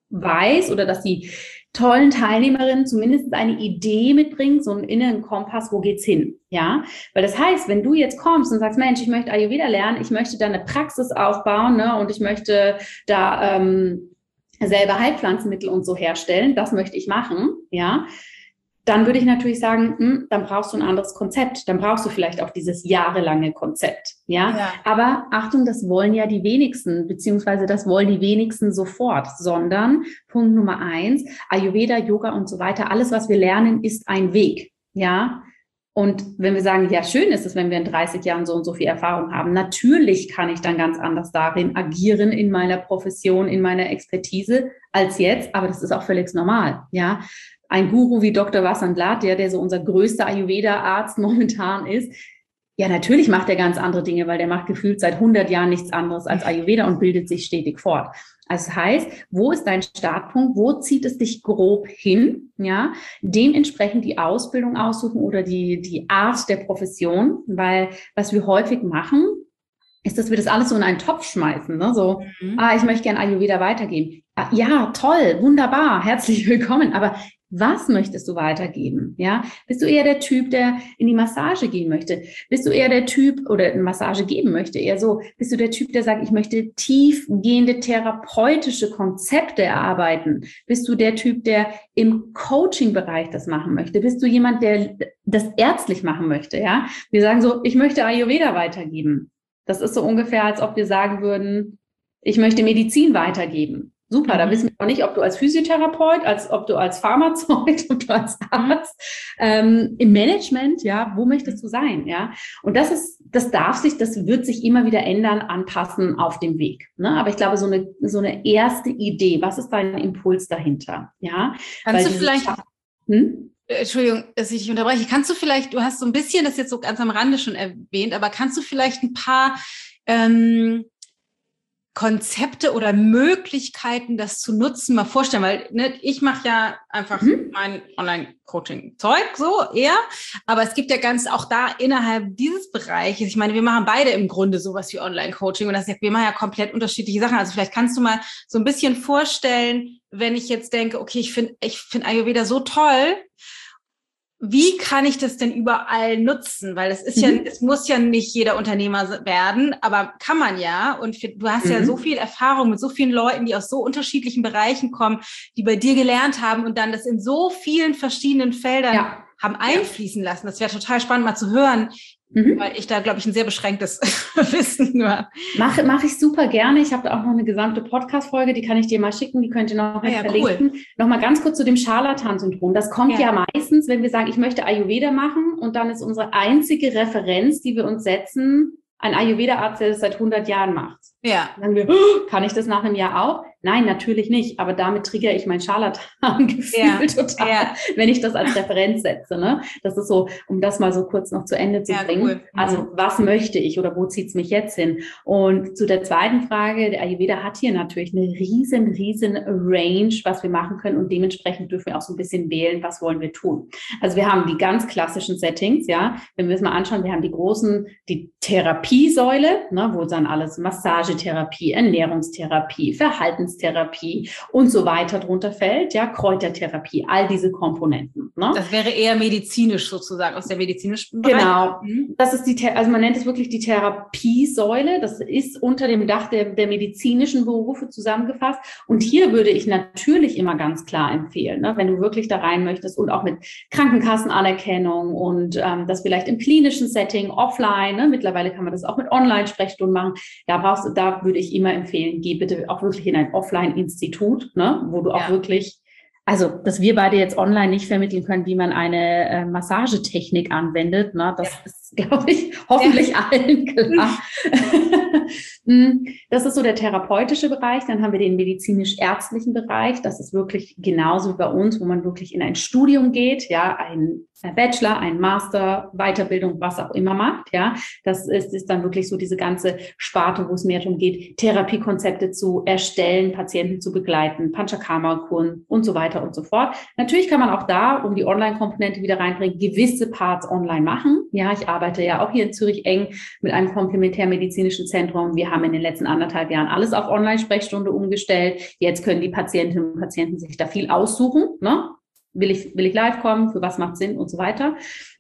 weiß oder dass die tollen Teilnehmerinnen zumindest eine Idee mitbringen, so einen inneren Kompass, wo geht's hin, ja? Weil das heißt, wenn du jetzt kommst und sagst, Mensch, ich möchte Ayurveda lernen, ich möchte da eine Praxis aufbauen, ne? Und ich möchte da ähm, selber Heilpflanzenmittel und so herstellen, das möchte ich machen, ja, dann würde ich natürlich sagen, hm, dann brauchst du ein anderes Konzept, dann brauchst du vielleicht auch dieses jahrelange Konzept, ja? ja. Aber Achtung, das wollen ja die wenigsten, beziehungsweise das wollen die wenigsten sofort, sondern Punkt Nummer eins, Ayurveda, Yoga und so weiter, alles, was wir lernen, ist ein Weg, ja? Und wenn wir sagen, ja, schön ist es, wenn wir in dreißig Jahren so und so viel Erfahrung haben, natürlich kann ich dann ganz anders darin agieren in meiner Profession, in meiner Expertise als jetzt, aber das ist auch völlig normal, ja. Ein Guru wie Doktor Vasant Lat, der, der so unser größter Ayurveda-Arzt momentan ist, ja, natürlich macht er ganz andere Dinge, weil der macht gefühlt seit hundert Jahren nichts anderes als Ayurveda und bildet sich stetig fort. Also das heißt, wo ist dein Startpunkt? Wo zieht es dich grob hin? Ja, dementsprechend die Ausbildung aussuchen oder die, die Art der Profession, weil was wir häufig machen, ist, dass wir das alles so in einen Topf schmeißen, ne? So, mhm. ah, ich möchte gerne Ayurveda weitergeben. Ah, ja, toll, wunderbar, herzlich willkommen. Aber was möchtest du weitergeben? Ja, bist du eher der Typ, der in die Massage gehen möchte? Bist du eher der Typ oder eine Massage geben möchte? Eher so, bist du der Typ, der sagt, ich möchte tiefgehende therapeutische Konzepte erarbeiten? Bist du der Typ, der im Coaching-Bereich das machen möchte? Bist du jemand, der das ärztlich machen möchte? Ja, wir sagen so, ich möchte Ayurveda weitergeben. Das ist so ungefähr, als ob wir sagen würden, ich möchte Medizin weitergeben. Super, da wissen wir auch nicht, ob du als Physiotherapeut, als ob du als Pharmazeut, ob du als Arzt, ähm, im Management, ja, wo möchtest du sein, ja? Und das ist, das darf sich, das wird sich immer wieder ändern, anpassen auf dem Weg, ne? Aber ich glaube, so eine, so eine erste Idee, was ist dein Impuls dahinter, ja? Kannst Weil du vielleicht, hm? Entschuldigung, dass ich dich unterbreche, kannst du vielleicht, du hast so ein bisschen das jetzt so ganz am Rande schon erwähnt, aber kannst du vielleicht ein paar, ähm, Konzepte oder Möglichkeiten, das zu nutzen, mal vorstellen, weil ne, ich mache ja einfach mhm. mein Online-Coaching-Zeug so eher, aber es gibt ja ganz auch da innerhalb dieses Bereiches, ich meine, wir machen beide im Grunde sowas wie Online-Coaching und das ist, wir machen ja komplett unterschiedliche Sachen, also vielleicht kannst du mal so ein bisschen vorstellen, wenn ich jetzt denke, okay, ich finde ich finde Ayurveda so toll, wie kann ich das denn überall nutzen? Weil es ist mhm. ja, es muss ja nicht jeder Unternehmer werden, aber kann man ja. Und für, du hast mhm. ja so viel Erfahrung mit so vielen Leuten, die aus so unterschiedlichen Bereichen kommen, die bei dir gelernt haben und dann das in so vielen verschiedenen Feldern ja. haben einfließen lassen. Das wäre total spannend mal zu hören, mhm. weil ich da, glaube ich, ein sehr beschränktes Wissen nur habe. Mache mach ich super gerne. Ich habe da auch noch eine gesamte Podcast-Folge, die kann ich dir mal schicken, die könnt ihr noch mal ja, verlinken. Cool. Nochmal ganz kurz zu dem Scharlatan-Syndrom. Das kommt ja. ja meistens, wenn wir sagen, ich möchte Ayurveda machen und dann ist unsere einzige Referenz, die wir uns setzen, ein Ayurveda-Arzt, der das seit hundert Jahren macht. Ja. Dann sagen wir, oh, kann ich das nach einem Jahr auch? Nein, natürlich nicht. Aber damit triggere ich mein Scharlatan-Gefühl ja. total, ja. wenn ich das als Referenz setze. Ne? Das ist so, um das mal so kurz noch zu Ende zu ja, bringen. Cool. Also was möchte ich oder wo zieht es mich jetzt hin? Und zu der zweiten Frage, der Ayurveda hat hier natürlich eine riesen, riesen Range, was wir machen können. Und dementsprechend dürfen wir auch so ein bisschen wählen, was wollen wir tun. Also wir haben die ganz klassischen Settings, ja. Wenn wir es mal anschauen, wir haben die großen, die Therapiesäule, ne, wo dann alles Massagetherapie, Ernährungstherapie, Verhaltens Verhaltenstherapie und so weiter drunter fällt, ja, Kräutertherapie, all diese Komponenten. Ne? Das wäre eher medizinisch sozusagen, aus der medizinischen Bereich. Genau, das ist die, also man nennt es wirklich die Therapiesäule, das ist unter dem Dach der, der medizinischen Berufe zusammengefasst und hier würde ich natürlich immer ganz klar empfehlen, ne, wenn du wirklich da rein möchtest und auch mit Krankenkassenanerkennung und ähm, das vielleicht im klinischen Setting, offline, ne, mittlerweile kann man das auch mit Online-Sprechstunden machen, da brauchst du, da würde ich immer empfehlen, geh bitte auch wirklich in ein Offline-Institut, ne, wo du auch ja. wirklich, also dass wir beide jetzt online nicht vermitteln können, wie man eine äh, Massagetechnik anwendet, ne, das ja. ist, glaube ich, hoffentlich ja. allen klar. Das ist so der therapeutische Bereich. Dann haben wir den medizinisch-ärztlichen Bereich. Das ist wirklich genauso wie bei uns, wo man wirklich in ein Studium geht, ja, ein Bachelor, ein Master, Weiterbildung, was auch immer macht, ja. Das ist, ist dann wirklich so diese ganze Sparte, wo es mehr darum geht, Therapiekonzepte zu erstellen, Patienten zu begleiten, Panchakarma-Kuren und so weiter und so fort. Natürlich kann man auch da, um die Online-Komponente wieder reinbringen, gewisse Parts online machen. Ja, ich arbeite ja auch hier in Zürich eng mit einem komplementärmedizinischen Zentrum. Wir haben in den letzten anderthalb Jahren alles auf Online-Sprechstunde umgestellt. Jetzt können die Patientinnen und Patienten sich da viel aussuchen, ne? Will ich, will ich live kommen? Für was macht Sinn? Und so weiter.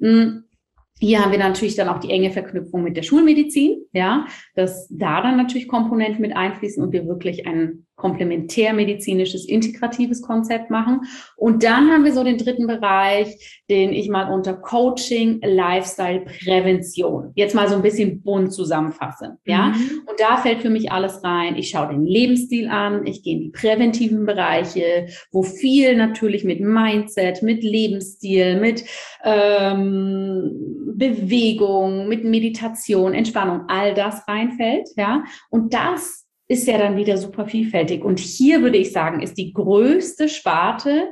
Hier haben wir natürlich dann auch die enge Verknüpfung mit der Schulmedizin, ja, dass da dann natürlich Komponenten mit einfließen und wir wirklich ein komplementärmedizinisches, integratives Konzept machen. Und dann haben wir so den dritten Bereich, den ich mal unter Coaching, Lifestyle, Prävention jetzt mal so ein bisschen bunt zusammenfasse, ja. Mhm. Und da fällt für mich alles rein. Ich schaue den Lebensstil an, ich gehe in die präventiven Bereiche, wo viel natürlich mit Mindset, mit Lebensstil, mit ähm, Bewegung, mit Meditation, Entspannung, all das reinfällt, ja. Und das ist ja dann wieder super vielfältig. Und hier würde ich sagen, ist die größte Sparte,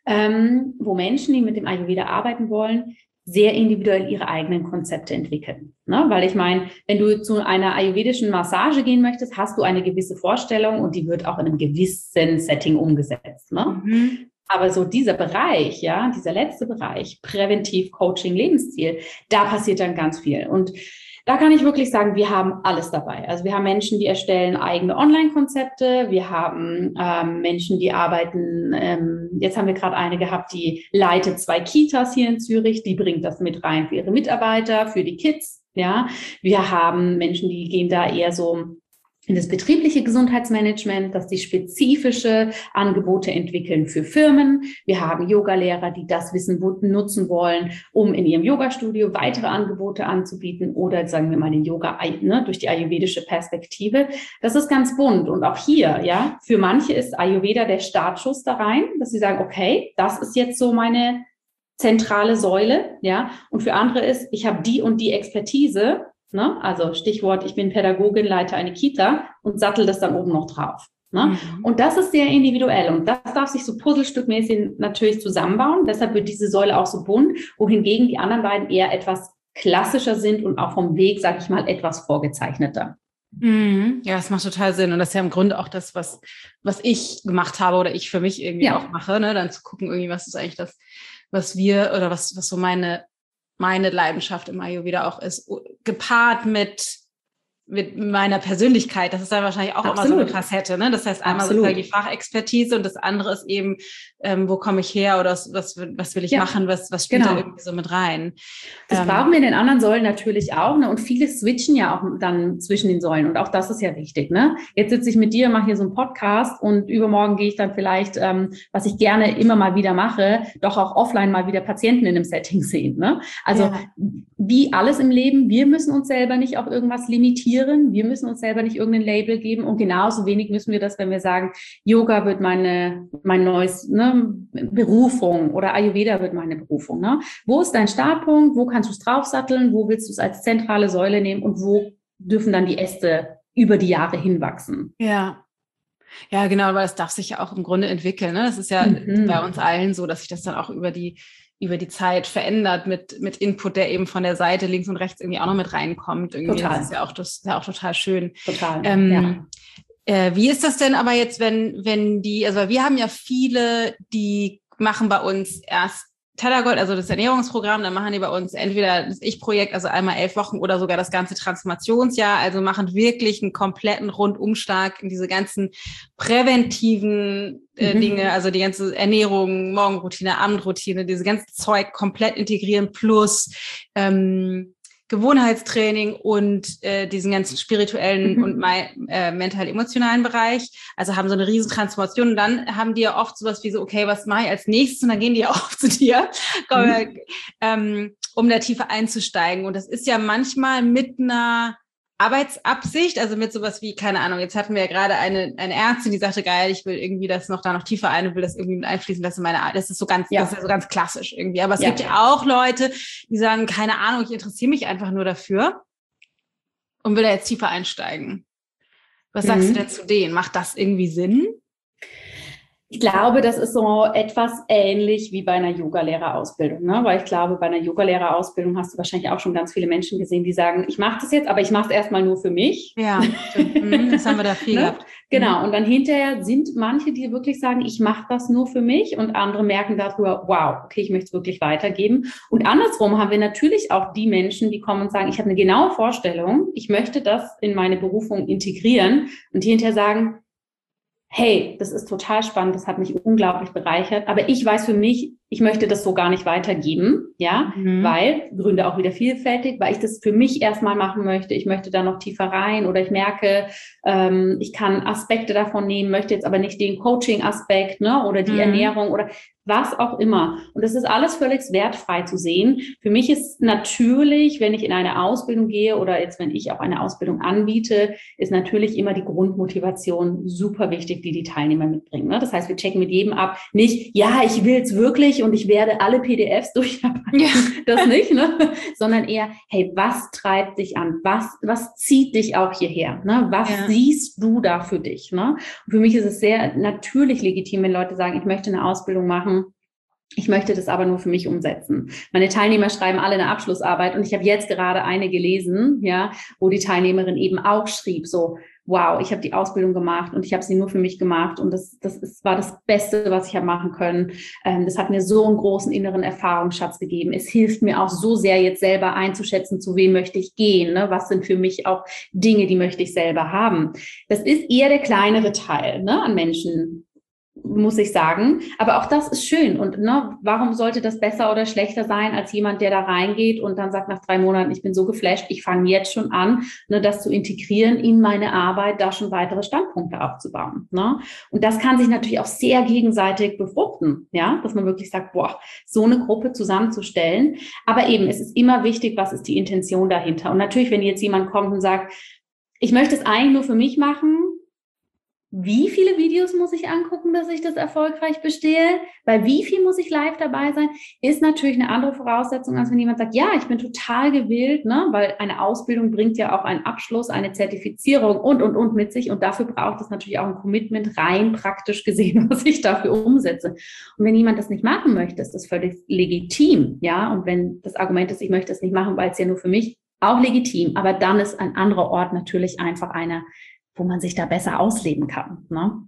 ähm, wo Menschen, die mit dem Ayurveda arbeiten wollen, sehr individuell ihre eigenen Konzepte entwickeln. Ne? Weil ich meine, wenn du zu einer ayurvedischen Massage gehen möchtest, hast du eine gewisse Vorstellung und die wird auch in einem gewissen Setting umgesetzt. Ne? Mhm. Aber so dieser Bereich, ja, dieser letzte Bereich, Präventiv, Coaching, Lebensstil, da passiert dann ganz viel. Und da kann ich wirklich sagen, wir haben alles dabei. Also wir haben Menschen, die erstellen eigene Online-Konzepte. Wir haben ähm, Menschen, die arbeiten, ähm, jetzt haben wir gerade eine gehabt, die leitet zwei Kitas hier in Zürich. Die bringt das mit rein für ihre Mitarbeiter, für die Kids. Ja, wir haben Menschen, die gehen da eher so in das betriebliche Gesundheitsmanagement, dass die spezifische Angebote entwickeln für Firmen. Wir haben Yogalehrer, die das Wissen nutzen wollen, um in ihrem Yogastudio weitere Angebote anzubieten oder sagen wir mal den Yoga, ne, durch die ayurvedische Perspektive. Das ist ganz bunt. Und auch hier, ja, für manche ist Ayurveda der Startschuss da rein, dass sie sagen, okay, das ist jetzt so meine zentrale Säule, ja. Und für andere ist, ich habe die und die Expertise. Ne? Also Stichwort, ich bin Pädagogin, leite eine Kita und sattel das dann oben noch drauf. Ne? Mhm. Und das ist sehr individuell und das darf sich so puzzlestückmäßig natürlich zusammenbauen. Deshalb wird diese Säule auch so bunt, wohingegen die anderen beiden eher etwas klassischer sind und auch vom Weg, sag ich mal, etwas vorgezeichneter. Mhm. Ja, das macht total Sinn und das ist ja im Grunde auch das, was, was ich gemacht habe oder ich für mich irgendwie ja. auch mache, ne? Dann zu gucken, irgendwie, was ist eigentlich das, was wir oder was, was so meine meine Leidenschaft im Ayurveda auch ist, gepaart mit, mit meiner Persönlichkeit. Das ist dann wahrscheinlich auch Absolut. Immer so eine Facette. Ne? Das heißt, einmal sozusagen die Fachexpertise und das andere ist eben, ähm, wo komme ich her oder was, was, was will ich ja. machen, was, was spielt genau. da irgendwie so mit rein. Das ähm, brauchen wir in den anderen Säulen natürlich auch. Ne? Und viele switchen ja auch dann zwischen den Säulen und auch das ist ja wichtig. Ne? Jetzt sitze ich mit dir, mache hier so einen Podcast und übermorgen gehe ich dann vielleicht, ähm, was ich gerne immer mal wieder mache, doch auch offline mal wieder Patienten in einem Setting sehen. Ne? Also ja. wie alles im Leben, wir müssen uns selber nicht auf irgendwas limitieren. Wir müssen uns selber nicht irgendein Label geben und genauso wenig müssen wir das, wenn wir sagen, Yoga wird meine, mein neues, ne, Berufung oder Ayurveda wird meine Berufung. Ne? Wo ist dein Startpunkt? Wo kannst du es draufsatteln? Wo willst du es als zentrale Säule nehmen? Und wo dürfen dann die Äste über die Jahre hinwachsen? Ja. Ja, genau, weil das darf sich ja auch im Grunde entwickeln. Ne? Das ist ja mhm. bei uns allen so, dass sich das dann auch über die über die Zeit verändert mit, mit Input, der eben von der Seite links und rechts irgendwie auch noch mit reinkommt. Irgendwie. Total. Das ist ja auch, das ist ja auch total schön. Total, ähm, ja. Äh, wie ist das denn aber jetzt, wenn, wenn die, also wir haben ja viele, die machen bei uns erst Tellergold, also das Ernährungsprogramm, dann machen die bei uns entweder das Ich-Projekt, also einmal elf Wochen oder sogar das ganze Transformationsjahr, also machen wirklich einen kompletten Rundumschlag in diese ganzen präventiven äh, mhm. Dinge, also die ganze Ernährung, Morgenroutine, Abendroutine, diese ganze Zeug komplett integrieren plus ähm, Gewohnheitstraining und äh, diesen ganzen spirituellen mhm. und äh, mental-emotionalen Bereich. Also haben so eine riesen Transformation. Und dann haben die ja oft sowas wie so, okay, was mache ich als nächstes? Und dann gehen die ja oft zu dir, mhm. ähm, um da tiefer einzusteigen. Und das ist ja manchmal mit einer Arbeitsabsicht, also mit sowas wie, keine Ahnung, jetzt hatten wir ja gerade eine, eine Ärztin, die sagte, geil, ich will irgendwie das noch da noch tiefer ein und will das irgendwie mit einfließen lassen in meine Art. Das ist so ganz, ja. das ist so ganz klassisch irgendwie. Aber es ja. gibt ja auch Leute, die sagen, keine Ahnung, ich interessiere mich einfach nur dafür und will da jetzt tiefer einsteigen. Was mhm. sagst du denn zu denen? Macht das irgendwie Sinn? Ich glaube, das ist so etwas ähnlich wie bei einer Yogalehrerausbildung, ne? Weil ich glaube, bei einer Yogalehrerausbildung hast du wahrscheinlich auch schon ganz viele Menschen gesehen, die sagen, ich mache das jetzt, aber ich mache es erstmal nur für mich. Ja, das haben wir da viel ne? gehabt. Genau, und dann hinterher sind manche, die wirklich sagen, ich mache das nur für mich und andere merken darüber, wow, okay, ich möchte es wirklich weitergeben. Und andersrum haben wir natürlich auch die Menschen, die kommen und sagen, ich habe eine genaue Vorstellung, ich möchte das in meine Berufung integrieren und die hinterher sagen, hey, das ist total spannend, das hat mich unglaublich bereichert, aber ich weiß für mich, ich möchte das so gar nicht weitergeben, ja, mhm. weil, Gründe auch wieder vielfältig, weil ich das für mich erstmal machen möchte, ich möchte da noch tiefer rein oder ich merke, ähm, ich kann Aspekte davon nehmen, möchte jetzt aber nicht den Coaching-Aspekt, ne, oder die mhm. Ernährung oder was auch immer. Und das ist alles völlig wertfrei zu sehen. Für mich ist natürlich, wenn ich in eine Ausbildung gehe oder jetzt, wenn ich auch eine Ausbildung anbiete, ist natürlich immer die Grundmotivation super wichtig, die die Teilnehmer mitbringen. Ne? Das heißt, wir checken mit jedem ab, nicht, ja, ich will es wirklich und ich werde alle P D Fs durcharbeiten, ja. das nicht, ne? Sondern eher, hey, was treibt dich an? Was, was zieht dich auch hierher? Ne? Was ja. siehst du da für dich? Ne? Und für mich ist es sehr natürlich legitim, wenn Leute sagen, ich möchte eine Ausbildung machen, ich möchte das aber nur für mich umsetzen. Meine Teilnehmer schreiben alle eine Abschlussarbeit und ich habe jetzt gerade eine gelesen, ja, wo die Teilnehmerin eben auch schrieb, so, wow, ich habe die Ausbildung gemacht und ich habe sie nur für mich gemacht und das, das ist, war das Beste, was ich habe machen können. Ähm, das hat mir so einen großen inneren Erfahrungsschatz gegeben. Es hilft mir auch so sehr, jetzt selber einzuschätzen, zu wem möchte ich gehen, ne? Was sind für mich auch Dinge, die möchte ich selber haben. Das ist eher der kleinere Teil, ne, an Menschen, muss ich sagen. Aber auch das ist schön. Und ne, warum sollte das besser oder schlechter sein als jemand, der da reingeht und dann sagt nach drei Monaten, ich bin so geflasht, ich fange jetzt schon an, ne, das zu integrieren in meine Arbeit, da schon weitere Standpunkte aufzubauen. Ne? Und das kann sich natürlich auch sehr gegenseitig befruchten, ja, dass man wirklich sagt, boah, so eine Gruppe zusammenzustellen. Aber eben, es ist immer wichtig, was ist die Intention dahinter. Und natürlich, wenn jetzt jemand kommt und sagt, ich möchte es eigentlich nur für mich machen, wie viele Videos muss ich angucken, dass ich das erfolgreich bestehe? Bei wie viel muss ich live dabei sein? Ist natürlich eine andere Voraussetzung, als wenn jemand sagt, ja, ich bin total gewillt, ne? Weil eine Ausbildung bringt ja auch einen Abschluss, eine Zertifizierung und, und, und mit sich. Und dafür braucht es natürlich auch ein Commitment rein praktisch gesehen, was ich dafür umsetze. Und wenn jemand das nicht machen möchte, ist das völlig legitim, ja? Und wenn das Argument ist, ich möchte das nicht machen, weil es ja nur für mich, auch legitim. Aber dann ist ein anderer Ort natürlich einfach einer, wo man sich da besser ausleben kann. Ne?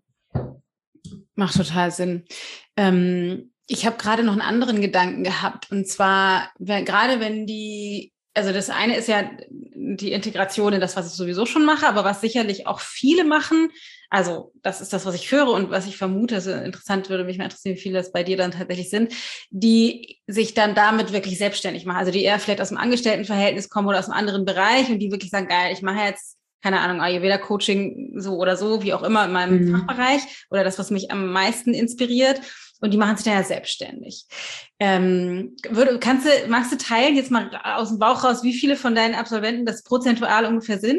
Macht total Sinn. Ähm, ich habe gerade noch einen anderen Gedanken gehabt. Und zwar, wenn, gerade wenn die, also das eine ist ja die Integration in das, was ich sowieso schon mache, aber was sicherlich auch viele machen, also das ist das, was ich höre und was ich vermute, also interessant würde mich mal interessieren, wie viele das bei dir dann tatsächlich sind, die sich dann damit wirklich selbstständig machen. Also die eher vielleicht aus dem Angestelltenverhältnis kommen oder aus einem anderen Bereich und die wirklich sagen, geil, ich mache jetzt keine Ahnung, Ayurveda-Coaching so oder so, wie auch immer in meinem mhm. Fachbereich oder das, was mich am meisten inspiriert. Und die machen sich dann ja selbstständig. Ähm, würde, kannst du, magst du teilen, jetzt mal aus dem Bauch raus, wie viele von deinen Absolventen das prozentual ungefähr sind?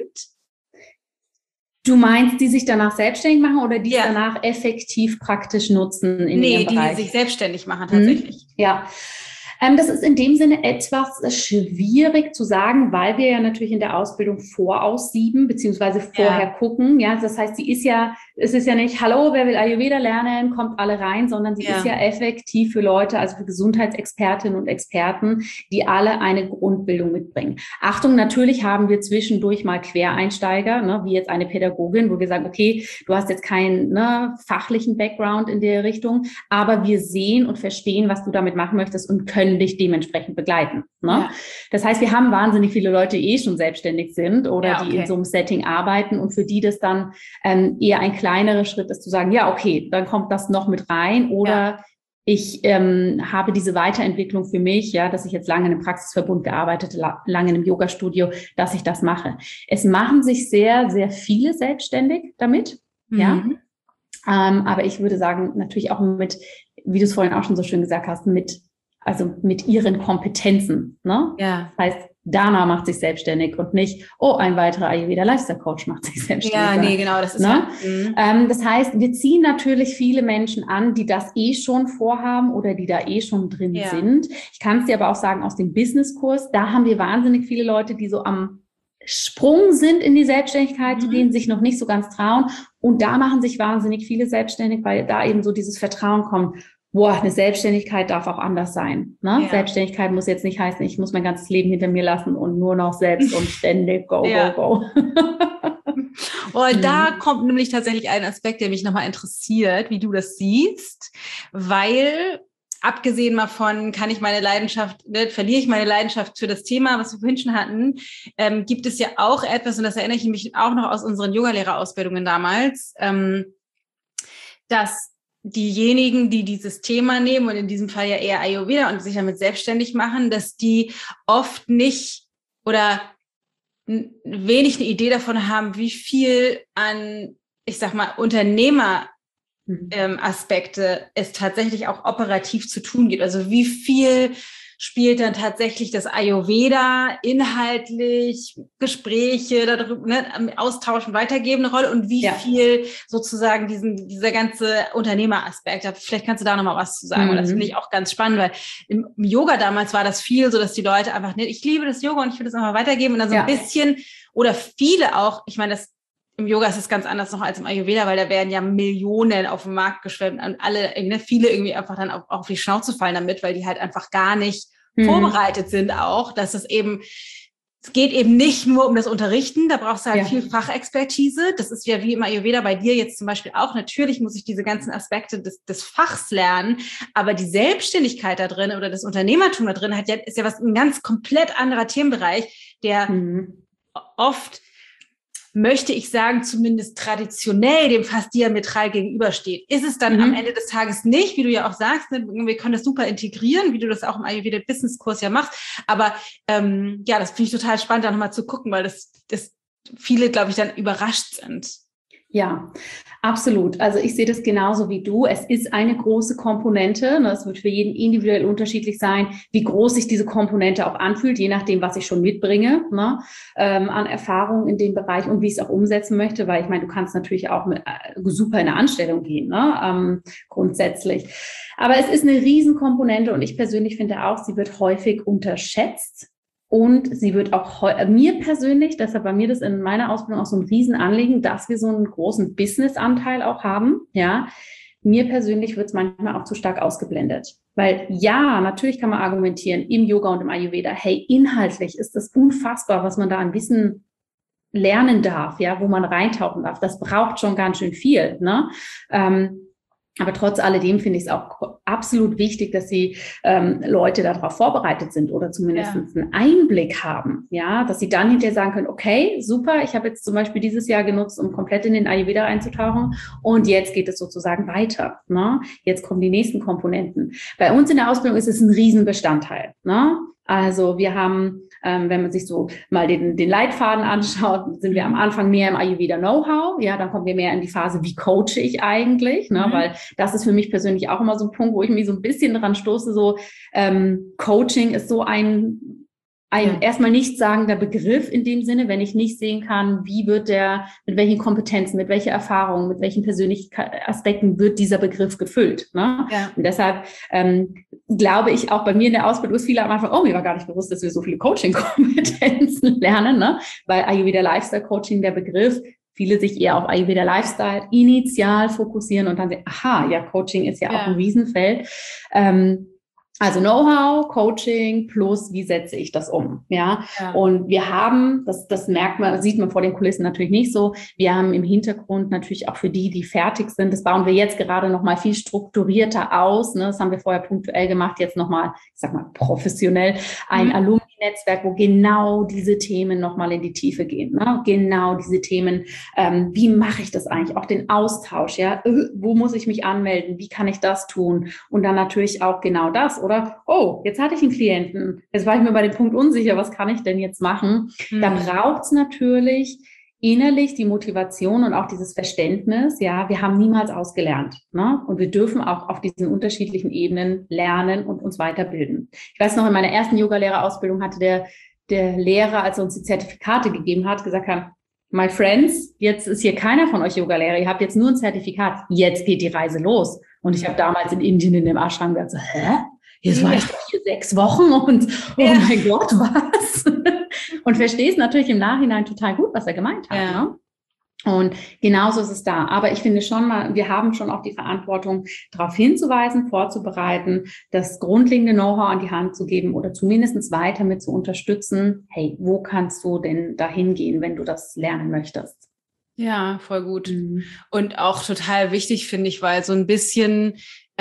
Du meinst, die sich danach selbstständig machen oder die ja. es danach effektiv praktisch nutzen in nee, ihrem Bereich? Nee, die sich selbstständig machen tatsächlich. Mhm. Ja. Ähm, das ist in dem Sinne etwas schwierig zu sagen, weil wir ja natürlich in der Ausbildung voraussieben, beziehungsweise vorher ja. gucken. Ja, das heißt, sie ist ja, es ist ja nicht, hallo, wer will Ayurveda lernen, kommt alle rein, sondern sie ja. ist ja effektiv für Leute, also für Gesundheitsexpertinnen und Experten, die alle eine Grundbildung mitbringen. Achtung, natürlich haben wir zwischendurch mal Quereinsteiger, ne, wie jetzt eine Pädagogin, wo wir sagen, okay, du hast jetzt keinen ne, fachlichen Background in der Richtung, aber wir sehen und verstehen, was du damit machen möchtest und können dich dementsprechend begleiten. Ne? Ja. Das heißt, wir haben wahnsinnig viele Leute, die eh schon selbstständig sind oder ja, okay. die in so einem Setting arbeiten und für die das dann ähm, eher ein kleinerer Schritt ist, zu sagen, ja, okay, dann kommt das noch mit rein oder ja. ich ähm, habe diese Weiterentwicklung für mich, ja, dass ich jetzt lange in einem Praxisverbund gearbeitet, la- lange in einem Yoga-Studio, dass ich das mache. Es machen sich sehr, sehr viele selbstständig damit, mhm. ja. Ähm, aber ich würde sagen, natürlich auch mit, wie du es vorhin auch schon so schön gesagt hast, mit also mit ihren Kompetenzen, ne? Ja. Das heißt, Dana macht sich selbstständig und nicht, oh, ein weiterer Ayurveda Lifestyle Coach macht sich selbstständig. Ja, nee, genau, das ist ne? ja. Ähm, das heißt, wir ziehen natürlich viele Menschen an, die das eh schon vorhaben oder die da eh schon drin ja. sind. Ich kann es dir aber auch sagen, aus dem Businesskurs, da haben wir wahnsinnig viele Leute, die so am Sprung sind in die Selbstständigkeit, zu mhm. denen sich noch nicht so ganz trauen. Und da machen sich wahnsinnig viele selbstständig, weil da eben so dieses Vertrauen kommt. Boah, eine Selbstständigkeit darf auch anders sein. Ne? Ja. Selbstständigkeit muss jetzt nicht heißen, ich muss mein ganzes Leben hinter mir lassen und nur noch selbst und ständig go, ja. go, go. Und da kommt nämlich tatsächlich ein Aspekt, der mich nochmal interessiert, wie du das siehst, weil abgesehen mal von, kann ich meine Leidenschaft, ne, verliere ich meine Leidenschaft für das Thema, was wir vorhin schon hatten, ähm, gibt es ja auch etwas, und das erinnere ich mich auch noch aus unseren Yogalehrerausbildungen damals, ähm, dass diejenigen, die dieses Thema nehmen und in diesem Fall ja eher Ayurveda und sich damit selbstständig machen, dass die oft nicht oder wenig eine Idee davon haben, wie viel an, ich sag mal, Unternehmer ähm, Aspekte es tatsächlich auch operativ zu tun gibt. Also wie viel spielt dann tatsächlich das Ayurveda inhaltlich, Gespräche darüber, ne, austauschen, weitergeben eine Rolle und wie ja. viel sozusagen diesen, dieser ganze Unternehmeraspekt. Vielleicht kannst du da nochmal was zu sagen. Mhm. Und das finde ich auch ganz spannend, weil im Yoga damals war das viel so, dass die Leute einfach, ne, ich liebe das Yoga und ich will das nochmal weitergeben und dann so ja. ein bisschen oder viele auch, ich meine, das im Yoga ist es ganz anders noch als im Ayurveda, weil da werden ja Millionen auf den Markt geschwemmt und alle, ne, viele irgendwie einfach dann auch auf die Schnauze fallen damit, weil die halt einfach gar nicht mhm. vorbereitet sind auch, dass es eben, es geht eben nicht nur um das Unterrichten, da brauchst du halt ja. viel Fachexpertise. Das ist ja wie im Ayurveda bei dir jetzt zum Beispiel auch. Natürlich muss ich diese ganzen Aspekte des, des Fachs lernen, aber die Selbstständigkeit da drin oder das Unternehmertum da drin hat ja, ist ja was, ein ganz komplett anderer Themenbereich, der mhm. oft, möchte ich sagen, zumindest traditionell dem fast diametral gegenübersteht. Ist es dann mhm. am Ende des Tages nicht, wie du ja auch sagst, ne, wir können das super integrieren, wie du das auch im Ayurveda Business Kurs ja machst. Aber ähm, ja, das finde ich total spannend, da nochmal zu gucken, weil das, das viele, glaube ich, dann überrascht sind. Ja, absolut. Also ich sehe das genauso wie du. Es ist eine große Komponente. Es wird für jeden individuell unterschiedlich sein, wie groß sich diese Komponente auch anfühlt, je nachdem, was ich schon mitbringe, ne, ähm, an Erfahrung in dem Bereich und wie ich es auch umsetzen möchte. Weil ich meine, du kannst natürlich auch mit, äh, super in eine Anstellung gehen, ne, ähm, grundsätzlich. Aber es ist eine Riesenkomponente und ich persönlich finde auch, sie wird häufig unterschätzt. Und sie wird auch heu- mir persönlich, deshalb bei mir das in meiner Ausbildung auch so ein Riesenanliegen, dass wir so einen großen Business-Anteil auch haben. Ja, mir persönlich wird es manchmal auch zu stark ausgeblendet. Weil ja, natürlich kann man argumentieren im Yoga und im Ayurveda, hey, inhaltlich ist das unfassbar, was man da an Wissen lernen darf, ja, wo man reintauchen darf. Das braucht schon ganz schön viel, ne? Ähm, Aber trotz alledem finde ich es auch absolut wichtig, dass sie ähm, Leute darauf vorbereitet sind oder zumindest ja. einen Einblick haben, ja, dass sie dann hinterher sagen können, okay, super, ich habe jetzt zum Beispiel dieses Jahr genutzt, um komplett in den Ayurveda einzutauchen und jetzt geht es sozusagen weiter, ne? Jetzt kommen die nächsten Komponenten. Bei uns in der Ausbildung ist es ein Riesenbestandteil, ne? Also wir haben, ähm, wenn man sich so mal den, den Leitfaden anschaut, sind wir am Anfang mehr im Ayurveda Know-how. Ja, dann kommen wir mehr in die Phase, wie coache ich eigentlich? Ne? Mhm. Weil das ist für mich persönlich auch immer so ein Punkt, wo ich mich so ein bisschen dran stoße. So ähm, Coaching ist so ein ein Ja. erstmal nichtssagender Begriff in dem Sinne, wenn ich nicht sehen kann, wie wird der, mit welchen Kompetenzen, mit welcher Erfahrung, mit welchen Persönlichkeitsaspekten wird dieser Begriff gefüllt. Ne? Ja. Und deshalb ähm, glaube ich auch bei mir in der Ausbildung ist viele am Anfang, oh, mir war gar nicht bewusst, dass wir so viele Coaching-Kompetenzen lernen, ne? Weil Ayurveda Lifestyle Coaching, der Begriff, viele sich eher auf Ayurveda Lifestyle initial fokussieren und dann sehen, aha, ja, Coaching ist ja, Ja. auch ein Riesenfeld. Ähm, also Know-how, Coaching plus wie setze ich das um, ja? Ja. Und wir haben, das, das merkt man, sieht man vor den Kulissen natürlich nicht so, wir haben im Hintergrund natürlich auch für die, die fertig sind, das bauen wir jetzt gerade nochmal viel strukturierter aus, ne? Das haben wir vorher punktuell gemacht, jetzt nochmal, ich sag mal professionell, ein Mhm. Alumni-Netzwerk, wo genau diese Themen nochmal in die Tiefe gehen, ne? Genau diese Themen, ähm, wie mache ich das eigentlich, auch den Austausch, ja, äh, wo muss ich mich anmelden, wie kann ich das tun und dann natürlich auch genau das, oder, oh, jetzt hatte ich einen Klienten, jetzt war ich mir bei dem Punkt unsicher, was kann ich denn jetzt machen? Mhm. Da braucht es natürlich innerlich die Motivation und auch dieses Verständnis, ja, wir haben niemals ausgelernt, ne? Und wir dürfen auch auf diesen unterschiedlichen Ebenen lernen und uns weiterbilden. Ich weiß noch, in meiner ersten Yogalehrerausbildung hatte der, der Lehrer, als er uns die Zertifikate gegeben hat, gesagt hat, my friends, jetzt ist hier keiner von euch Yogalehrer, ihr habt jetzt nur ein Zertifikat, jetzt geht die Reise los. Und ich habe damals in Indien in dem Ashram gedacht, so, hä? Jetzt war ich doch hier sechs Wochen und oh Ja. mein Gott, was? Und verstehst natürlich im Nachhinein total gut, was er gemeint hat. Ja. Ne? Und genauso ist es da. Aber ich finde schon mal, wir haben schon auch die Verantwortung, darauf hinzuweisen, vorzubereiten, das grundlegende Know-how an die Hand zu geben oder zumindest weiter mit zu unterstützen. Hey, wo kannst du denn dahin gehen, wenn du das lernen möchtest? Ja, voll gut. Mhm. Und auch total wichtig, finde ich, weil so ein bisschen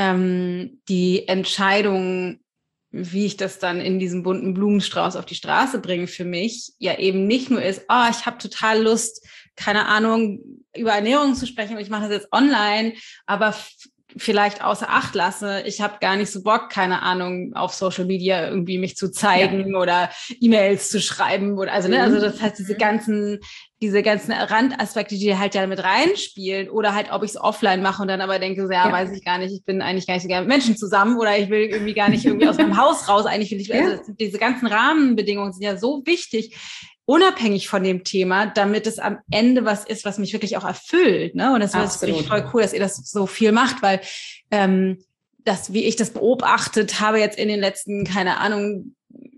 ähm, die Entscheidung, wie ich das dann in diesem bunten Blumenstrauß auf die Straße bringe, für mich ja eben nicht nur ist, oh, ich habe total Lust, keine Ahnung, über Ernährung zu sprechen und ich mache das jetzt online, aber f- vielleicht außer Acht lasse, ich habe gar nicht so Bock, keine Ahnung, auf Social Media irgendwie mich zu zeigen oder E-Mails zu schreiben oder also, ne, also das heißt, diese ganzen diese ganzen Randaspekte, die halt ja mit reinspielen oder halt, ob ich es offline mache und dann aber denke, so, ja, Ja. weiß ich gar nicht, ich bin eigentlich gar nicht so gerne mit Menschen zusammen oder ich will irgendwie gar nicht irgendwie aus meinem Haus raus, eigentlich will ich, Ja. also das sind, diese ganzen Rahmenbedingungen sind ja so wichtig, unabhängig von dem Thema, damit es am Ende was ist, was mich wirklich auch erfüllt, ne? Und das ist wirklich voll cool, dass ihr das so viel macht, weil ähm, das, wie ich das beobachtet habe jetzt in den letzten, keine Ahnung,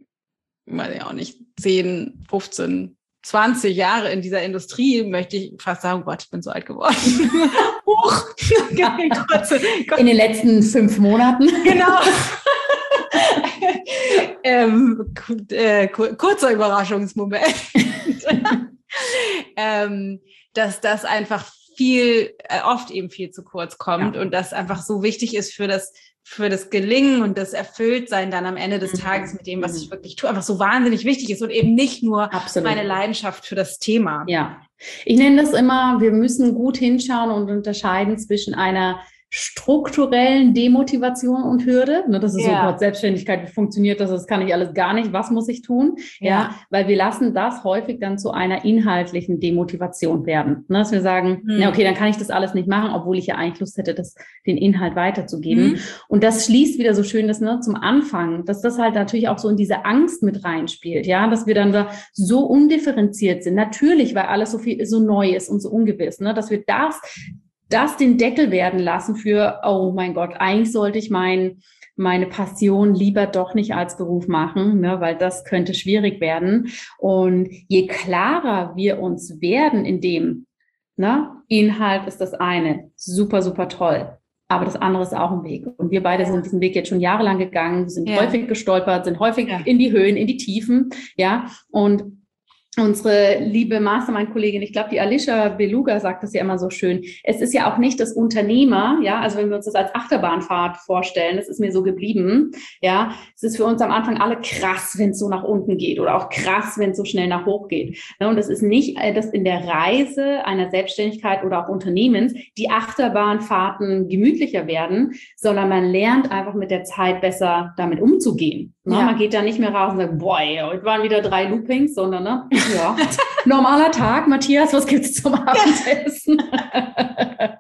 weiß ich auch nicht, zehn, fünfzehn, zwanzig Jahre in dieser Industrie, möchte ich fast sagen, Gott, ich bin so alt geworden. Huch. Kurze, kurze, In den letzten fünf Monaten. genau. ähm, ku- äh, ku- kurzer Überraschungsmoment. ähm, dass das einfach viel, äh, oft eben viel zu kurz kommt Ja. und das einfach so wichtig ist für das, für das Gelingen und das Erfülltsein dann am Ende des Mhm. Tages mit dem, was Mhm. ich wirklich tue, einfach so wahnsinnig wichtig ist und eben nicht nur Absolut. meine Leidenschaft für das Thema. Ja, ich nenne das immer, wir müssen gut hinschauen und unterscheiden zwischen einer strukturellen Demotivation und Hürde. Ne, das ist Ja. so Gott, Selbstständigkeit, wie funktioniert das? Das kann ich alles gar nicht. Was muss ich tun? Ja, Ja. weil wir lassen das häufig dann zu einer inhaltlichen Demotivation werden. Ne, dass wir sagen, Mhm. na okay, dann kann ich das alles nicht machen, obwohl ich ja eigentlich Lust hätte, das, den Inhalt weiterzugeben. Mhm. Und das schließt wieder so schön das, ne, zum Anfang, dass das halt natürlich auch so in diese Angst mit reinspielt, ja, dass wir dann da so undifferenziert sind. Natürlich, weil alles so viel, so neu ist und so ungewiss, ne, dass wir das, das den Deckel werden lassen für, oh mein Gott, eigentlich sollte ich mein, meine Passion lieber doch nicht als Beruf machen, ne, weil das könnte schwierig werden. Und je klarer wir uns werden in dem, ne, Inhalt ist das eine, super, super toll. Aber das andere ist auch ein Weg. Und wir beide sind diesen Weg jetzt schon jahrelang gegangen, sind Ja. häufig gestolpert, sind häufig Ja. in die Höhen, in die Tiefen, ja. Und unsere liebe Mastermind-Kollegin, ich glaube, die Alicia Beluga sagt das ja immer so schön. Es ist ja auch nicht das Unternehmer, ja, also wenn wir uns das als Achterbahnfahrt vorstellen, das ist mir so geblieben, ja, es ist für uns am Anfang alle krass, wenn es so nach unten geht oder auch krass, wenn es so schnell nach hoch geht. Ja, und es ist nicht, äh, dass in der Reise einer Selbstständigkeit oder auch Unternehmens die Achterbahnfahrten gemütlicher werden, sondern man lernt einfach mit der Zeit besser damit umzugehen. Ne? Ja. Man geht da nicht mehr raus und sagt, boah, ey, heute waren wieder drei Loopings, sondern ne, ja, normaler Tag, Matthias, was gibt's zum Abendessen?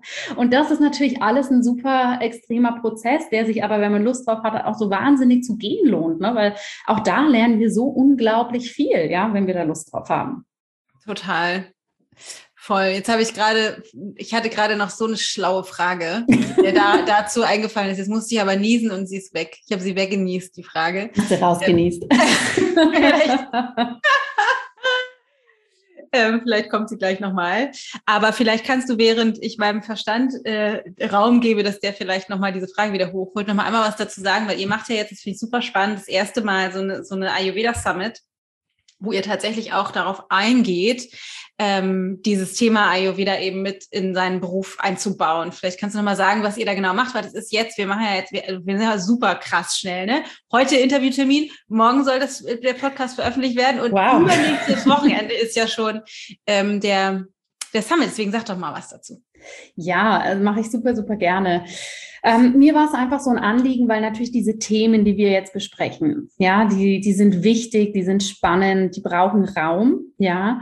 Und das ist natürlich alles ein super extremer Prozess, der sich aber, wenn man Lust drauf hat, auch so wahnsinnig zu gehen lohnt, ne? Weil auch da lernen wir so unglaublich viel, ja, wenn wir da Lust drauf haben. Total. Voll. Jetzt habe ich gerade, ich hatte gerade noch so eine schlaue Frage, die mir da, dazu eingefallen ist. Jetzt musste ich aber niesen und sie ist weg. Ich habe sie weggenießt, die Frage. Hast du rausgenießt. Ähm, vielleicht kommt sie gleich nochmal. Aber vielleicht kannst du, während ich meinem Verstand äh, Raum gebe, dass der vielleicht nochmal diese Frage wieder hochholt, nochmal einmal was dazu sagen, weil ihr macht ja jetzt, das finde ich super spannend, das erste Mal so eine, so eine Ayurveda Summit, wo ihr tatsächlich auch darauf eingeht, ähm, dieses Thema Ayurveda eben mit in seinen Beruf einzubauen. Vielleicht kannst du nochmal sagen, was ihr da genau macht, weil das ist jetzt, wir machen ja jetzt, wir, wir sind ja super krass schnell, ne? Heute Interviewtermin, morgen soll das, der Podcast veröffentlicht werden und wow. Übernächstes Wochenende ist ja schon ähm, der, der Summit. Deswegen sag doch mal was dazu. Ja, also mache ich super, super gerne. Ähm, mir war es einfach so ein Anliegen, weil natürlich diese Themen, die wir jetzt besprechen, ja, die, die sind wichtig, die sind spannend, die brauchen Raum, ja.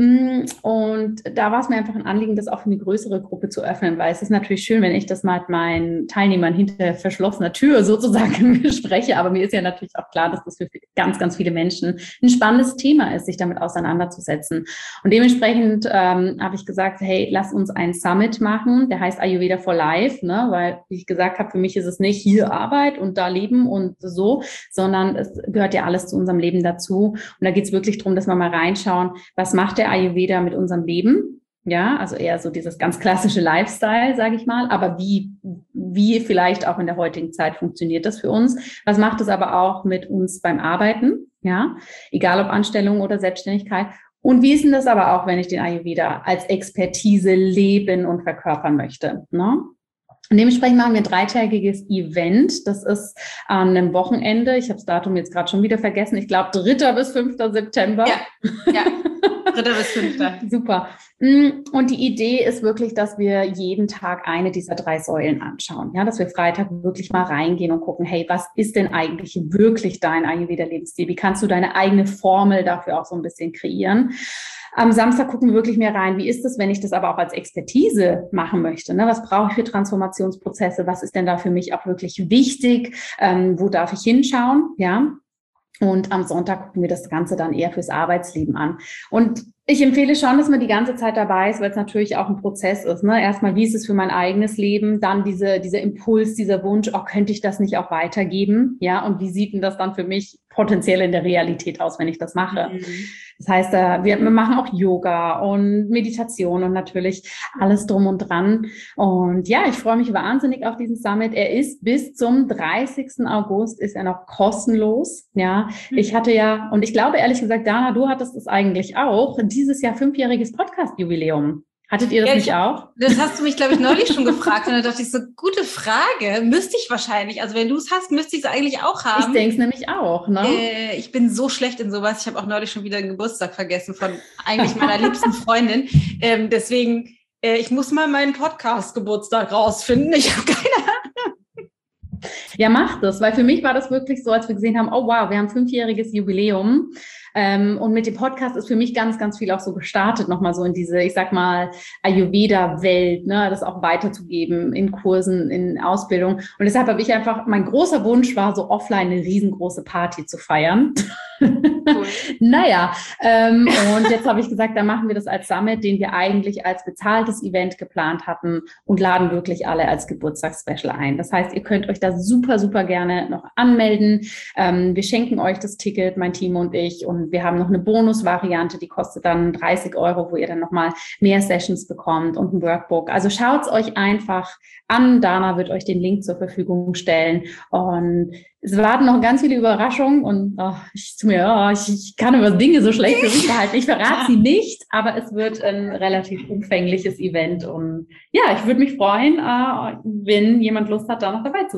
Und da war es mir einfach ein Anliegen, das auch für eine größere Gruppe zu öffnen, weil es ist natürlich schön, wenn ich das mal mit meinen Teilnehmern hinter verschlossener Tür sozusagen bespreche, aber mir ist ja natürlich auch klar, dass das für ganz, ganz viele Menschen ein spannendes Thema ist, sich damit auseinanderzusetzen. Und dementsprechend ähm, habe ich gesagt, hey, lass uns einen Summit machen, der heißt Ayurveda for Life, ne? Weil, wie ich gesagt habe, für mich ist es nicht hier Arbeit und da Leben und so, sondern es gehört ja alles zu unserem Leben dazu. Und da geht es wirklich darum, dass wir mal reinschauen, was macht der Ayurveda mit unserem Leben, ja, also eher so dieses ganz klassische Lifestyle, sage ich mal, aber wie, wie vielleicht auch in der heutigen Zeit funktioniert das für uns? Was macht es aber auch mit uns beim Arbeiten, ja, egal ob Anstellung oder Selbstständigkeit? Und wie ist denn das aber auch, wenn ich den Ayurveda als Expertise leben und verkörpern möchte, ne? Und dementsprechend machen wir ein dreitägiges Event. Das ist an einem Wochenende. Ich habe das Datum jetzt gerade schon wieder vergessen. Ich glaube, dritter bis fünfter September. Ja, ja. dritter bis fünfter Super. Und die Idee ist wirklich, dass wir jeden Tag eine dieser drei Säulen anschauen. Ja, dass wir Freitag wirklich mal reingehen und gucken, hey, was ist denn eigentlich wirklich dein Ayurveda-Lebensstil? Wie kannst du deine eigene Formel dafür auch so ein bisschen kreieren? Am Samstag gucken wir wirklich mehr rein. Wie ist es, wenn ich das aber auch als Expertise machen möchte? Ne? Was brauche ich für Transformationsprozesse? Was ist denn da für mich auch wirklich wichtig? Ähm, wo darf ich hinschauen? Ja. Und am Sonntag gucken wir das Ganze dann eher fürs Arbeitsleben an. Und ich empfehle schon, dass man die ganze Zeit dabei ist, weil es natürlich auch ein Prozess ist. Ne? Erstmal, wie ist es für mein eigenes Leben? Dann diese, dieser Impuls, dieser Wunsch, oh, könnte ich das nicht auch weitergeben? Ja, und wie sieht denn das dann für mich potenziell in der Realität aus, wenn ich das mache? Mhm. Das heißt, wir machen auch Yoga und Meditation und natürlich alles drum und dran. Und ja, ich freue mich wahnsinnig auf diesen Summit. Er ist bis zum dreißigsten August ist er noch kostenlos. Ja, ich hatte ja, und ich glaube ehrlich gesagt, Dana, du hattest es eigentlich auch, dieses Jahr fünfjähriges Podcast-Jubiläum. Hattet ihr das ja, nicht auch? Das hast du mich, glaube ich, neulich schon gefragt. Und da dachte ich so, gute Frage. Müsste ich wahrscheinlich. Also wenn du es hast, müsste ich es eigentlich auch haben. Ich denke es nämlich auch. Ne? Äh, ich bin so schlecht in sowas. Ich habe auch neulich schon wieder den Geburtstag vergessen von eigentlich meiner liebsten Freundin. Ähm, deswegen, äh, ich muss mal meinen Podcast-Geburtstag rausfinden. Ich habe keine Ahnung. Ja, mach das. Weil für mich war das wirklich so, als wir gesehen haben, oh wow, wir haben fünfjähriges Jubiläum. Ähm, und mit dem Podcast ist für mich ganz, ganz viel auch so gestartet, nochmal so in diese, ich sag mal, Ayurveda-Welt, ne, das auch weiterzugeben in Kursen, in Ausbildung. Und deshalb habe ich einfach, mein großer Wunsch war, so offline eine riesengroße Party zu feiern. Cool. Naja, ähm, und jetzt habe ich gesagt, dann machen wir das als Summit, den wir eigentlich als bezahltes Event geplant hatten und laden wirklich alle als Geburtstagsspecial ein. Das heißt, ihr könnt euch da super, super gerne noch anmelden. Ähm, wir schenken euch das Ticket, mein Team und ich, und wir haben noch eine Bonusvariante, die kostet dann dreißig Euro, wo ihr dann nochmal mehr Sessions bekommt und ein Workbook. Also schaut's euch einfach an. Dana wird euch den Link zur Verfügung stellen. Und es warten noch ganz viele Überraschungen. Und oh, ich, zu mir, oh, ich, ich kann über Dinge so schlecht für mich behalten. Ich verrate sie nicht, aber es wird ein relativ umfängliches Event. Und ja, ich würde mich freuen, äh, wenn jemand Lust hat, da noch dabei zu sein.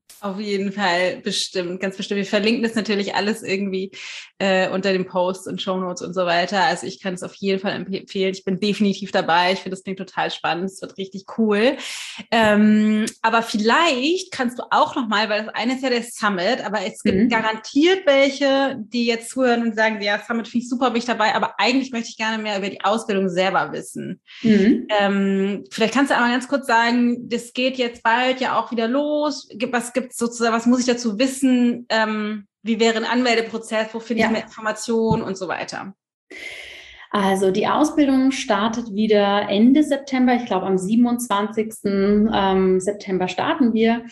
Auf jeden Fall, bestimmt, ganz bestimmt. Wir verlinken das natürlich alles irgendwie äh, unter dem Post und Shownotes und so weiter. Also ich kann es auf jeden Fall empfehlen. Ich bin definitiv dabei. Ich finde das Ding total spannend. Es wird richtig cool. Ähm, aber vielleicht kannst du auch nochmal, weil das eine ist ja der Summit, aber es gibt mhm. garantiert welche, die jetzt zuhören und sagen, ja, Summit finde ich super, bin ich dabei, aber eigentlich möchte ich gerne mehr über die Ausbildung selber wissen. Mhm. Ähm, vielleicht kannst du einmal ganz kurz sagen, das geht jetzt bald ja auch wieder los. Was gibt sozusagen, was muss ich dazu wissen, ähm, wie wäre ein Anmeldeprozess, wo finde ja. ich mehr Informationen und so weiter? Also die Ausbildung startet wieder Ende September, ich glaube am siebenundzwanzigsten Ähm, September starten wir.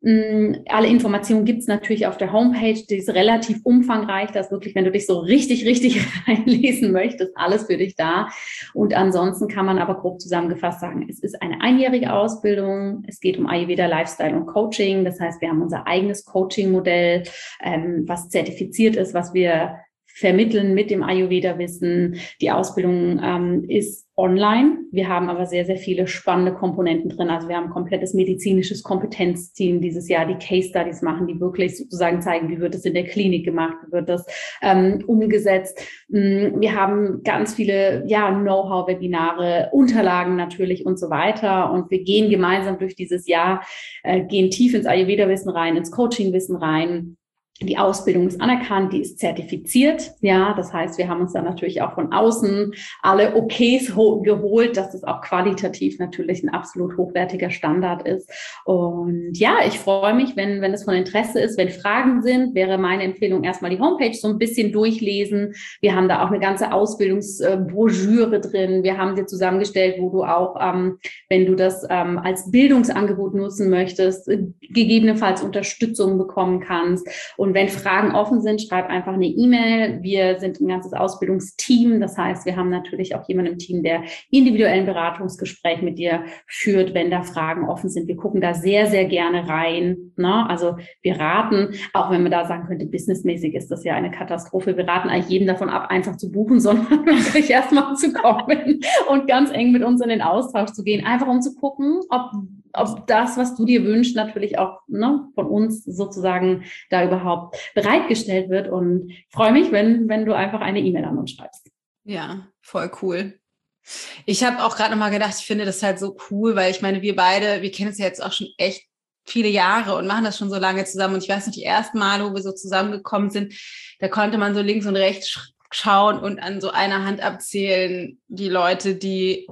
Alle Informationen gibt es natürlich auf der Homepage, die ist relativ umfangreich, da ist wirklich, wenn du dich so richtig, richtig reinlesen möchtest, alles für dich da. Und ansonsten kann man aber grob zusammengefasst sagen, es ist eine einjährige Ausbildung, es geht um Ayurveda, Lifestyle und Coaching, das heißt, wir haben unser eigenes Coaching-Modell, ähm, was zertifiziert ist, was wir vermitteln mit dem Ayurveda-Wissen. Die Ausbildung ähm, ist online. Wir haben aber sehr, sehr viele spannende Komponenten drin. Also wir haben ein komplettes medizinisches Kompetenzteam dieses Jahr, die Case Studies machen, die wirklich sozusagen zeigen, wie wird es in der Klinik gemacht, wie wird das ähm, umgesetzt. Wir haben ganz viele ja, Know-how-Webinare, Unterlagen natürlich und so weiter. Und wir gehen gemeinsam durch dieses Jahr, äh, gehen tief ins Ayurveda-Wissen rein, ins Coaching-Wissen rein. Die Ausbildung ist anerkannt, die ist zertifiziert. Ja, das heißt, wir haben uns dann natürlich auch von außen alle Okays ho- geholt, dass das auch qualitativ natürlich ein absolut hochwertiger Standard ist. Und ja, ich freue mich, wenn, wenn es von Interesse ist, wenn Fragen sind, wäre meine Empfehlung erstmal die Homepage so ein bisschen durchlesen. Wir haben da auch eine ganze Ausbildungsbroschüre drin. Wir haben sie zusammengestellt, wo du auch, ähm, wenn du das ähm, als Bildungsangebot nutzen möchtest, gegebenenfalls Unterstützung bekommen kannst. Und wenn Fragen offen sind, schreib einfach eine E-Mail. Wir sind ein ganzes Ausbildungsteam. Das heißt, wir haben natürlich auch jemanden im Team, der individuell ein Beratungsgespräch mit dir führt, wenn da Fragen offen sind. Wir gucken da sehr, sehr gerne rein. Ne? Also wir raten, auch wenn man da sagen könnte, businessmäßig ist das ja eine Katastrophe. Wir raten eigentlich jedem davon ab, einfach zu buchen, sondern wirklich erstmal zu kommen und ganz eng mit uns in den Austausch zu gehen. Einfach um zu gucken, ob ob das, was du dir wünschst, natürlich auch ne, von uns sozusagen da überhaupt bereitgestellt wird. Und ich freue mich, wenn, wenn du einfach eine E-Mail an uns schreibst. Ja, voll cool. Ich habe auch gerade nochmal gedacht, ich finde das halt so cool, weil ich meine, wir beide, wir kennen es ja jetzt auch schon echt viele Jahre und machen das schon so lange zusammen. Und ich weiß noch, die ersten Male, wo wir so zusammengekommen sind, da konnte man so links und rechts schauen und an so einer Hand abzählen, die Leute, die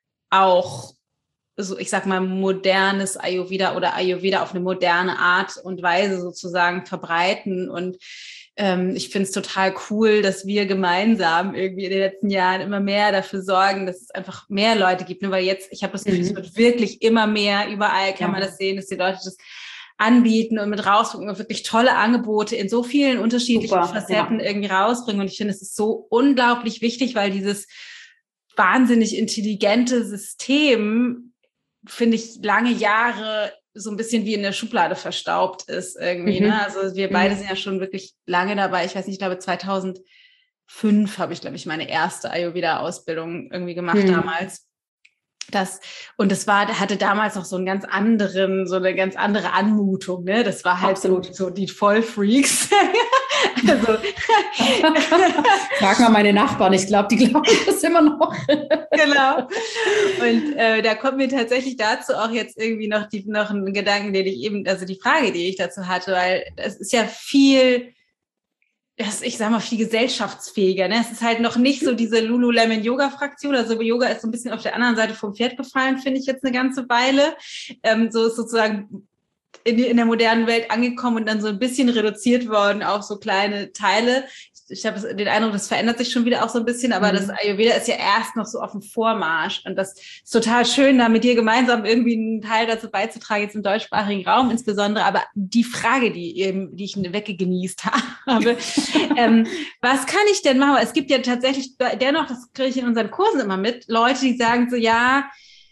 auch so, ich sag mal, modernes Ayurveda oder Ayurveda auf eine moderne Art und Weise sozusagen verbreiten. Und ähm, ich finde es total cool, dass wir gemeinsam irgendwie in den letzten Jahren immer mehr dafür sorgen, dass es einfach mehr Leute gibt. Ne? Weil jetzt, ich habe das Gefühl, mhm. es wird wirklich immer mehr, überall kann ja. man das sehen, dass die Leute das anbieten und mit rausbringen und wirklich tolle Angebote in so vielen unterschiedlichen Super, Facetten ja. irgendwie rausbringen. Und ich finde, es ist so unglaublich wichtig, weil dieses wahnsinnig intelligente System, finde ich, lange Jahre so ein bisschen wie in der Schublade verstaubt ist irgendwie. Mhm. Ne? Also wir beide sind ja schon wirklich lange dabei. Ich weiß nicht, ich glaube zweitausendfünf habe ich, glaube ich, meine erste Ayurveda-Ausbildung irgendwie gemacht mhm. damals. Das, und das war, hatte damals noch so einen ganz anderen, so eine ganz andere Anmutung, ne? Das war halt so, so die Vollfreaks. Also. Frag mal meine Nachbarn, ich glaube, die glauben das immer noch. Genau. Und äh, da kommt mir tatsächlich dazu auch jetzt irgendwie noch, die, noch ein Gedanken, den ich eben, also die Frage, die ich dazu hatte, weil es ist ja viel, das, ich sag mal, viel gesellschaftsfähiger. Ne? Es ist halt noch nicht so diese Lululemon-Yoga-Fraktion. Also Yoga ist so ein bisschen auf der anderen Seite vom Pferd gefallen, finde ich jetzt eine ganze Weile. Ähm, so ist sozusagen in, in der modernen Welt angekommen und dann so ein bisschen reduziert worden auf so kleine Teile. Ich, ich habe den Eindruck, das verändert sich schon wieder auch so ein bisschen, aber mhm. das Ayurveda ist ja erst noch so auf dem Vormarsch. Und das ist total schön, da mit dir gemeinsam irgendwie einen Teil dazu beizutragen, jetzt im deutschsprachigen Raum insbesondere. Aber die Frage, die eben, die ich weggegenießt habe, ähm, was kann ich denn machen? Es gibt ja tatsächlich dennoch, das kriege ich in unseren Kursen immer mit, Leute, die sagen so, ja,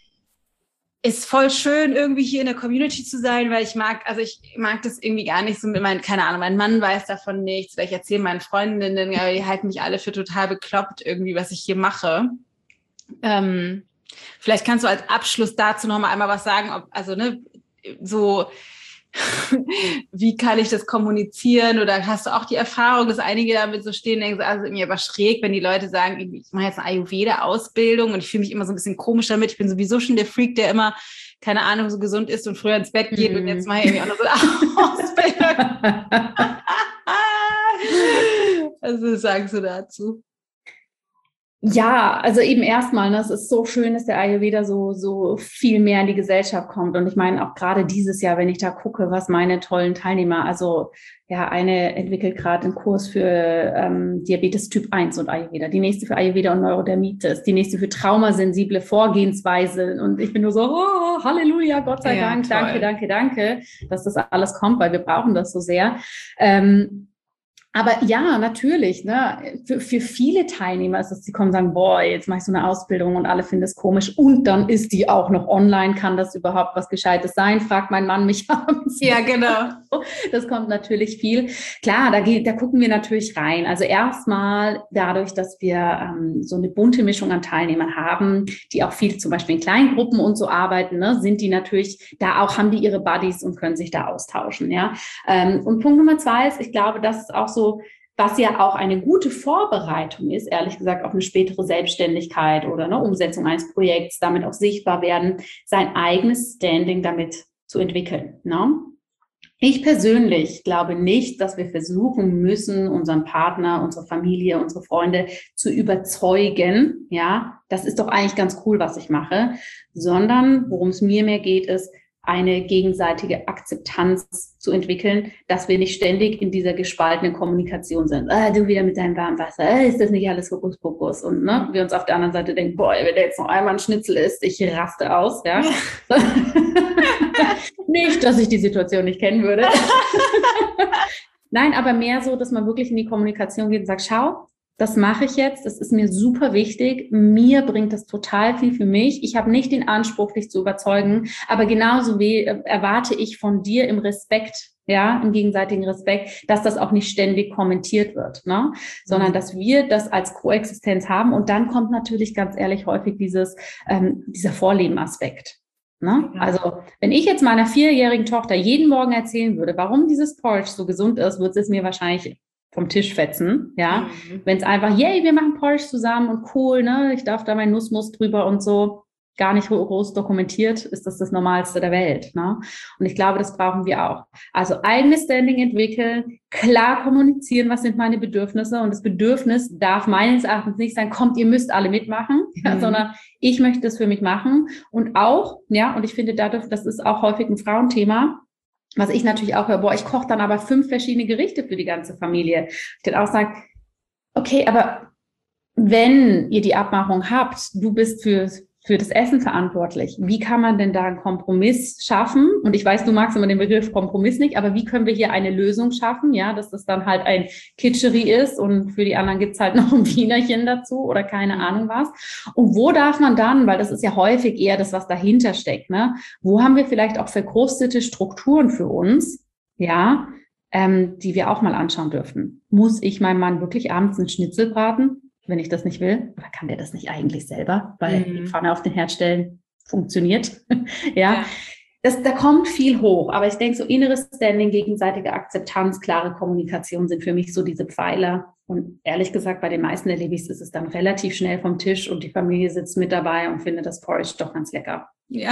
ist voll schön, irgendwie hier in der Community zu sein, weil ich mag, also ich mag das irgendwie gar nicht so mit meinen, keine Ahnung, mein Mann weiß davon nichts, weil ich erzähle meinen Freundinnen, aber die halten mich alle für total bekloppt irgendwie, was ich hier mache. Ähm, vielleicht kannst du als Abschluss dazu noch mal einmal was sagen, ob, also, ne, so, wie kann ich das kommunizieren? Oder hast du auch die Erfahrung, dass einige damit so stehen und denken, also mir aber schräg, wenn die Leute sagen, ich mache jetzt eine Ayurveda-Ausbildung und ich fühle mich immer so ein bisschen komisch damit. Ich bin sowieso schon der Freak, der immer, keine Ahnung, so gesund ist und früher ins Bett geht mm. und jetzt mache ich irgendwie auch noch so eine Ausbildung. Also, was sagst du dazu? Ja, also eben erstmal, ne, es ist so schön, dass der Ayurveda so, so viel mehr in die Gesellschaft kommt. Und ich meine auch gerade dieses Jahr, wenn ich da gucke, was meine tollen Teilnehmer, also ja, eine entwickelt gerade einen Kurs für ähm, Diabetes Typ eins und Ayurveda, die nächste für Ayurveda und Neurodermitis, die nächste für traumasensible Vorgehensweise. Und ich bin nur so, oh, Halleluja, Gott sei ja, Dank, toll. danke, danke, danke, dass das alles kommt, weil wir brauchen das so sehr. Ähm, Aber ja, natürlich, ne, für, für viele Teilnehmer ist es, die kommen und sagen, boah, jetzt mache ich so eine Ausbildung und alle finden es komisch und dann ist die auch noch online, kann das überhaupt was Gescheites sein, fragt mein Mann mich abends. Ja, genau. Das kommt natürlich viel. Klar, da, geht, da gucken wir natürlich rein. Also erstmal dadurch, dass wir ähm, so eine bunte Mischung an Teilnehmern haben, die auch viel zum Beispiel in Kleingruppen und so arbeiten, ne, sind die natürlich da auch, haben die ihre Buddies und können sich da austauschen, ja. Ähm, und Punkt Nummer zwei ist, ich glaube, das ist auch so, was ja auch eine gute Vorbereitung ist, ehrlich gesagt, auf eine spätere Selbstständigkeit oder eine Umsetzung eines Projekts, damit auch sichtbar werden, sein eigenes Standing damit zu entwickeln. Ne? Ich persönlich glaube nicht, dass wir versuchen müssen, unseren Partner, unsere Familie, unsere Freunde zu überzeugen. Ja, das ist doch eigentlich ganz cool, was ich mache, sondern worum es mir mehr geht, ist, eine gegenseitige Akzeptanz zu entwickeln, dass wir nicht ständig in dieser gespaltenen Kommunikation sind. Ah, du wieder mit deinem warmen Wasser, ah, ist das nicht alles Hokuspokus? Und ne, wir uns auf der anderen Seite denken, boah, wenn der jetzt noch einmal ein Schnitzel isst, ich raste aus. Ja. Nicht, dass ich die Situation nicht kennen würde. Nein, aber mehr so, dass man wirklich in die Kommunikation geht und sagt, schau, das mache ich jetzt, das ist mir super wichtig, mir bringt das total viel für mich. Ich habe nicht den Anspruch, dich zu überzeugen, aber genauso wie äh, erwarte ich von dir im Respekt, ja, im gegenseitigen Respekt, dass das auch nicht ständig kommentiert wird, ne? Sondern dass wir das als Koexistenz haben und dann kommt natürlich ganz ehrlich häufig dieses, ähm, dieser Vorleben-Aspekt. Ne? Ja. Also wenn ich jetzt meiner vierjährigen Tochter jeden Morgen erzählen würde, warum dieses Porridge so gesund ist, wird es mir wahrscheinlich vom Tisch fetzen, ja. Mhm. Wenn es einfach, yay, wir machen Porridge zusammen und cool, ne, ich darf da mein Nussmus drüber und so, gar nicht groß dokumentiert, ist das das Normalste der Welt, ne. Und ich glaube, das brauchen wir auch. Also eigenes Standing entwickeln, klar kommunizieren, was sind meine Bedürfnisse und das Bedürfnis darf meines Erachtens nicht sein, kommt, ihr müsst alle mitmachen, mhm. ja, sondern ich möchte es für mich machen und auch, ja, und ich finde dadurch, das ist auch häufig ein Frauenthema, was ich natürlich auch höre, boah, ich koche dann aber fünf verschiedene Gerichte für die ganze Familie. Ich dann auch sage, okay, aber wenn ihr die Abmachung habt, du bist für, für das Essen verantwortlich, wie kann man denn da einen Kompromiss schaffen? Und ich weiß, du magst immer den Begriff Kompromiss nicht, aber wie können wir hier eine Lösung schaffen, ja, dass das dann halt ein Kitscheri ist und für die anderen gibt's halt noch ein Wienerchen dazu oder keine Ahnung was. Und wo darf man dann, weil das ist ja häufig eher das, was dahinter steckt, ne? Wo haben wir vielleicht auch verkrustete Strukturen für uns, ja, ähm, die wir auch mal anschauen dürfen? Muss ich meinem Mann wirklich abends einen Schnitzel braten, wenn ich das nicht will? Oder kann der das nicht eigentlich selber? Weil mhm. die Pfanne auf den Herd stellen funktioniert. ja. ja. Das, da kommt viel hoch. Aber ich denke, so inneres Standing, gegenseitige Akzeptanz, klare Kommunikation sind für mich so diese Pfeiler. Und ehrlich gesagt, bei den meisten erlebe ich es, ist es dann relativ schnell vom Tisch und die Familie sitzt mit dabei und findet das Porridge doch ganz lecker. Ja.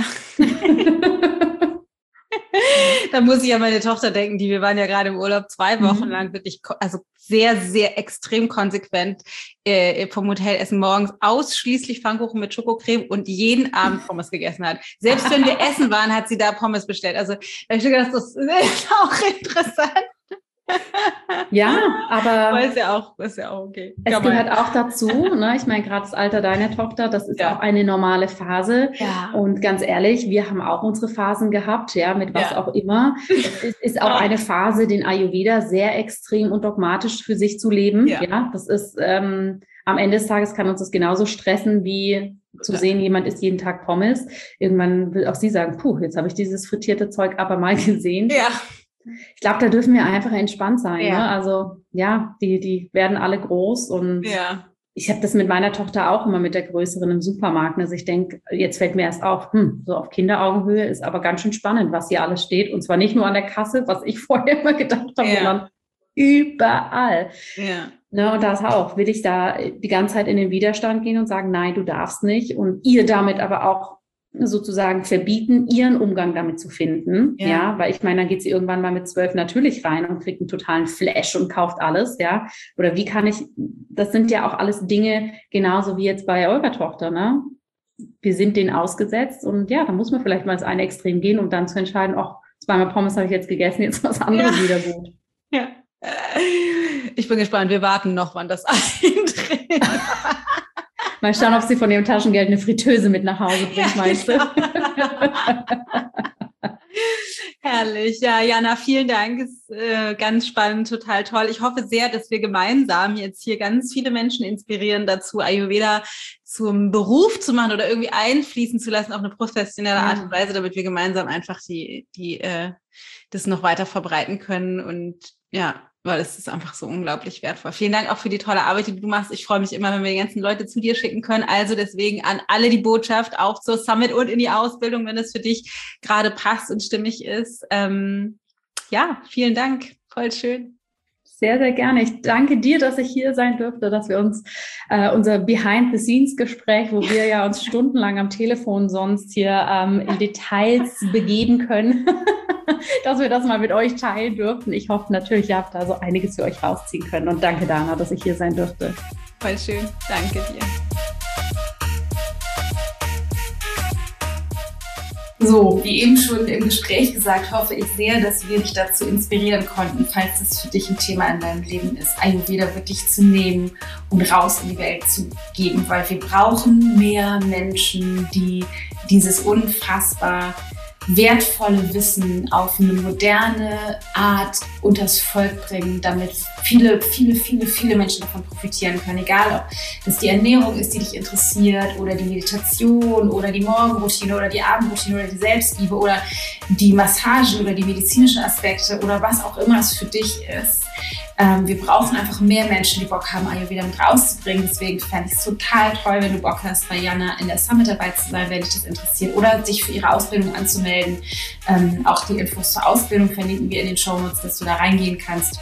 Da muss ich an meine Tochter denken, die wir waren ja gerade im Urlaub zwei Wochen mhm. lang wirklich, also sehr, sehr extrem konsequent äh, vom Hotel essen, morgens ausschließlich Pfannkuchen mit Schokocreme und jeden Abend Pommes gegessen hat. Selbst wenn wir essen waren, hat sie da Pommes bestellt. Also da habe ich gedacht, das ist auch interessant. Ja, aber ist ja auch, ist ja auch okay. Es gehört auch dazu, ne? Ich meine, gerade das Alter deiner Tochter, das ist ja auch eine normale Phase. Ja. Und ganz ehrlich, wir haben auch unsere Phasen gehabt, ja, mit was ja. auch immer. Es ist, ist auch eine Phase, den Ayurveda sehr extrem und dogmatisch für sich zu leben. Ja, ja das ist ähm, am Ende des Tages kann uns das genauso stressen, wie zu ja. sehen, jemand isst jeden Tag Pommes. Irgendwann will auch sie sagen, puh, jetzt habe ich dieses frittierte Zeug aber mal gesehen. Ja. Ich glaube, da dürfen wir einfach entspannt sein. Ja. Ne? Also ja, die, die werden alle groß und ja. ich habe das mit meiner Tochter auch immer mit der Größeren im Supermarkt. Also ich denke, jetzt fällt mir erst auf, hm, so auf Kinderaugenhöhe ist aber ganz schön spannend, was hier alles steht. Und zwar nicht nur an der Kasse, was ich vorher immer gedacht habe, ja. sondern überall. Ja. Ne, und das auch. Will ich da die ganze Zeit in den Widerstand gehen und sagen, nein, du darfst nicht. Und ihr damit aber auch sozusagen verbieten, ihren Umgang damit zu finden. Ja, ja, weil ich meine, dann geht sie irgendwann mal mit zwölf natürlich rein und kriegt einen totalen Flash und kauft alles, ja. Oder wie kann ich, das sind ja auch alles Dinge, genauso wie jetzt bei eurer Tochter, ne? Wir sind denen ausgesetzt und ja, da muss man vielleicht mal ins eine Extrem gehen, um dann zu entscheiden, ach, zweimal Pommes habe ich jetzt gegessen, jetzt was anderes ja. wieder gut. Ja. Ich bin gespannt, wir warten noch, wann das eintritt. Mal schauen, ob sie von ihrem Taschengeld eine Fritteuse mit nach Hause bringt, ja, meinst du? Herrlich. Ja, Jana, vielen Dank. Ist äh, ganz spannend, total toll. Ich hoffe sehr, dass wir gemeinsam jetzt hier ganz viele Menschen inspirieren dazu, Ayurveda zum Beruf zu machen oder irgendwie einfließen zu lassen auf eine professionelle Art und Weise, damit wir gemeinsam einfach die, die, äh, das noch weiter verbreiten können. Und ja, weil es ist einfach so unglaublich wertvoll. Vielen Dank auch für die tolle Arbeit, die du machst. Ich freue mich immer, wenn wir die ganzen Leute zu dir schicken können. Also deswegen an alle die Botschaft, auch zur Summit und in die Ausbildung, wenn es für dich gerade passt und stimmig ist. Ähm, ja, vielen Dank. Voll schön. Sehr, sehr gerne. Ich danke dir, dass ich hier sein durfte, dass wir uns äh, unser Behind-the-Scenes-Gespräch, wo wir ja uns stundenlang am Telefon sonst hier ähm, in Details begeben können, dass wir das mal mit euch teilen durften. Ich hoffe natürlich, ihr habt da so einiges für euch rausziehen können. Und danke, Dana, dass ich hier sein durfte. Voll schön. Danke dir. So, wie eben schon im Gespräch gesagt, hoffe ich sehr, dass wir dich dazu inspirieren konnten, falls es für dich ein Thema in deinem Leben ist, Ayurveda wirklich zu nehmen und raus in die Welt zu geben, weil wir brauchen mehr Menschen, die dieses unfassbar wertvolle Wissen auf eine moderne Art unters Volk bringen, damit viele, viele, viele, viele Menschen davon profitieren können. Egal, ob das die Ernährung ist, die dich interessiert, oder die Meditation oder die Morgenroutine oder die Abendroutine oder die Selbstliebe oder die Massagen oder die medizinischen Aspekte oder was auch immer es für dich ist. Ähm, wir brauchen einfach mehr Menschen, die Bock haben, Ayurveda mit rauszubringen. Deswegen fände ich es total toll, wenn du Bock hast, bei Jana in der Summit dabei zu sein, wenn dich das interessiert, oder sich für ihre Ausbildung anzumelden. Ähm, auch die Infos zur Ausbildung verlinken wir in den Shownotes, dass du da reingehen kannst.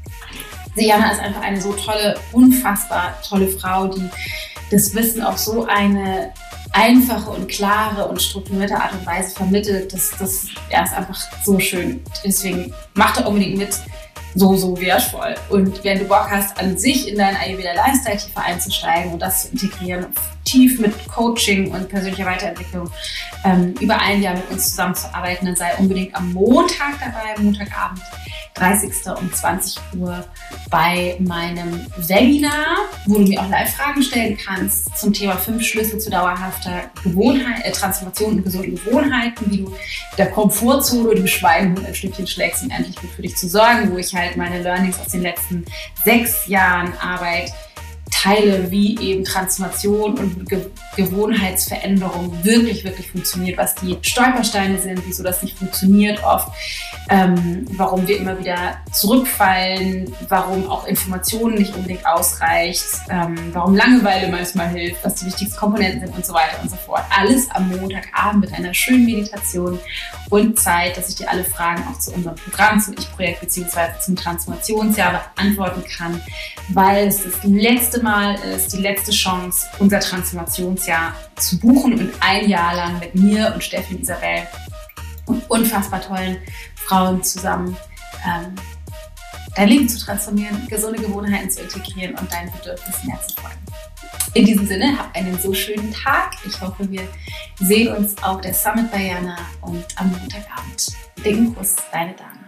Jana ist einfach eine so tolle, unfassbar tolle Frau, die das Wissen auf so eine einfache und klare und strukturierte Art und Weise vermittelt. Das, das ja, ist einfach so schön. Deswegen mach da unbedingt mit. So, so wertvoll. Und wenn du Bock hast, an sich in deinen Ayurveda-Lifestyle tiefer einzusteigen und das zu integrieren, tief mit Coaching und persönlicher Weiterentwicklung ähm, über ein Jahr mit uns zusammenzuarbeiten, dann sei unbedingt am Montag dabei, Montagabend, dreißigsten um zwanzig Uhr bei meinem Webinar, wo du mir auch Live-Fragen stellen kannst zum Thema fünf Schlüssel zu dauerhafter Gewohnheit, äh, Transformation und gesunden Gewohnheiten, wie du der Komfortzone, dem Schweinehund ein Stückchen schlägst, um endlich gut für dich zu sorgen, wo ich halt meine Learnings aus den letzten sechs Jahren Arbeit teile, wie eben Transformation und Ge- Gewohnheitsveränderung wirklich, wirklich funktioniert, was die Stolpersteine sind, wieso das nicht funktioniert oft, ähm, warum wir immer wieder zurückfallen, warum auch Informationen nicht unbedingt ausreicht, ähm, warum Langeweile manchmal hilft, was die wichtigsten Komponenten sind und so weiter und so fort. Alles am Montagabend mit einer schönen Meditation und Zeit, dass ich dir alle Fragen auch zu unserem Programm, zum Ich-Projekt bzw. zum Transformationsjahr beantworten kann, weil es das letzte Mal ist, die letzte Chance, unser Transformationsjahr zu buchen und ein Jahr lang mit mir und Steffi und Isabel und unfassbar tollen Frauen zusammen ähm, dein Leben zu transformieren, gesunde Gewohnheiten zu integrieren und deinen Bedürfnissen mehr zu folgen. In diesem Sinne, hab einen so schönen Tag. Ich hoffe, wir sehen uns auf der Summit bei Jana und am Montagabend. Dicken Kuss, deine Dana.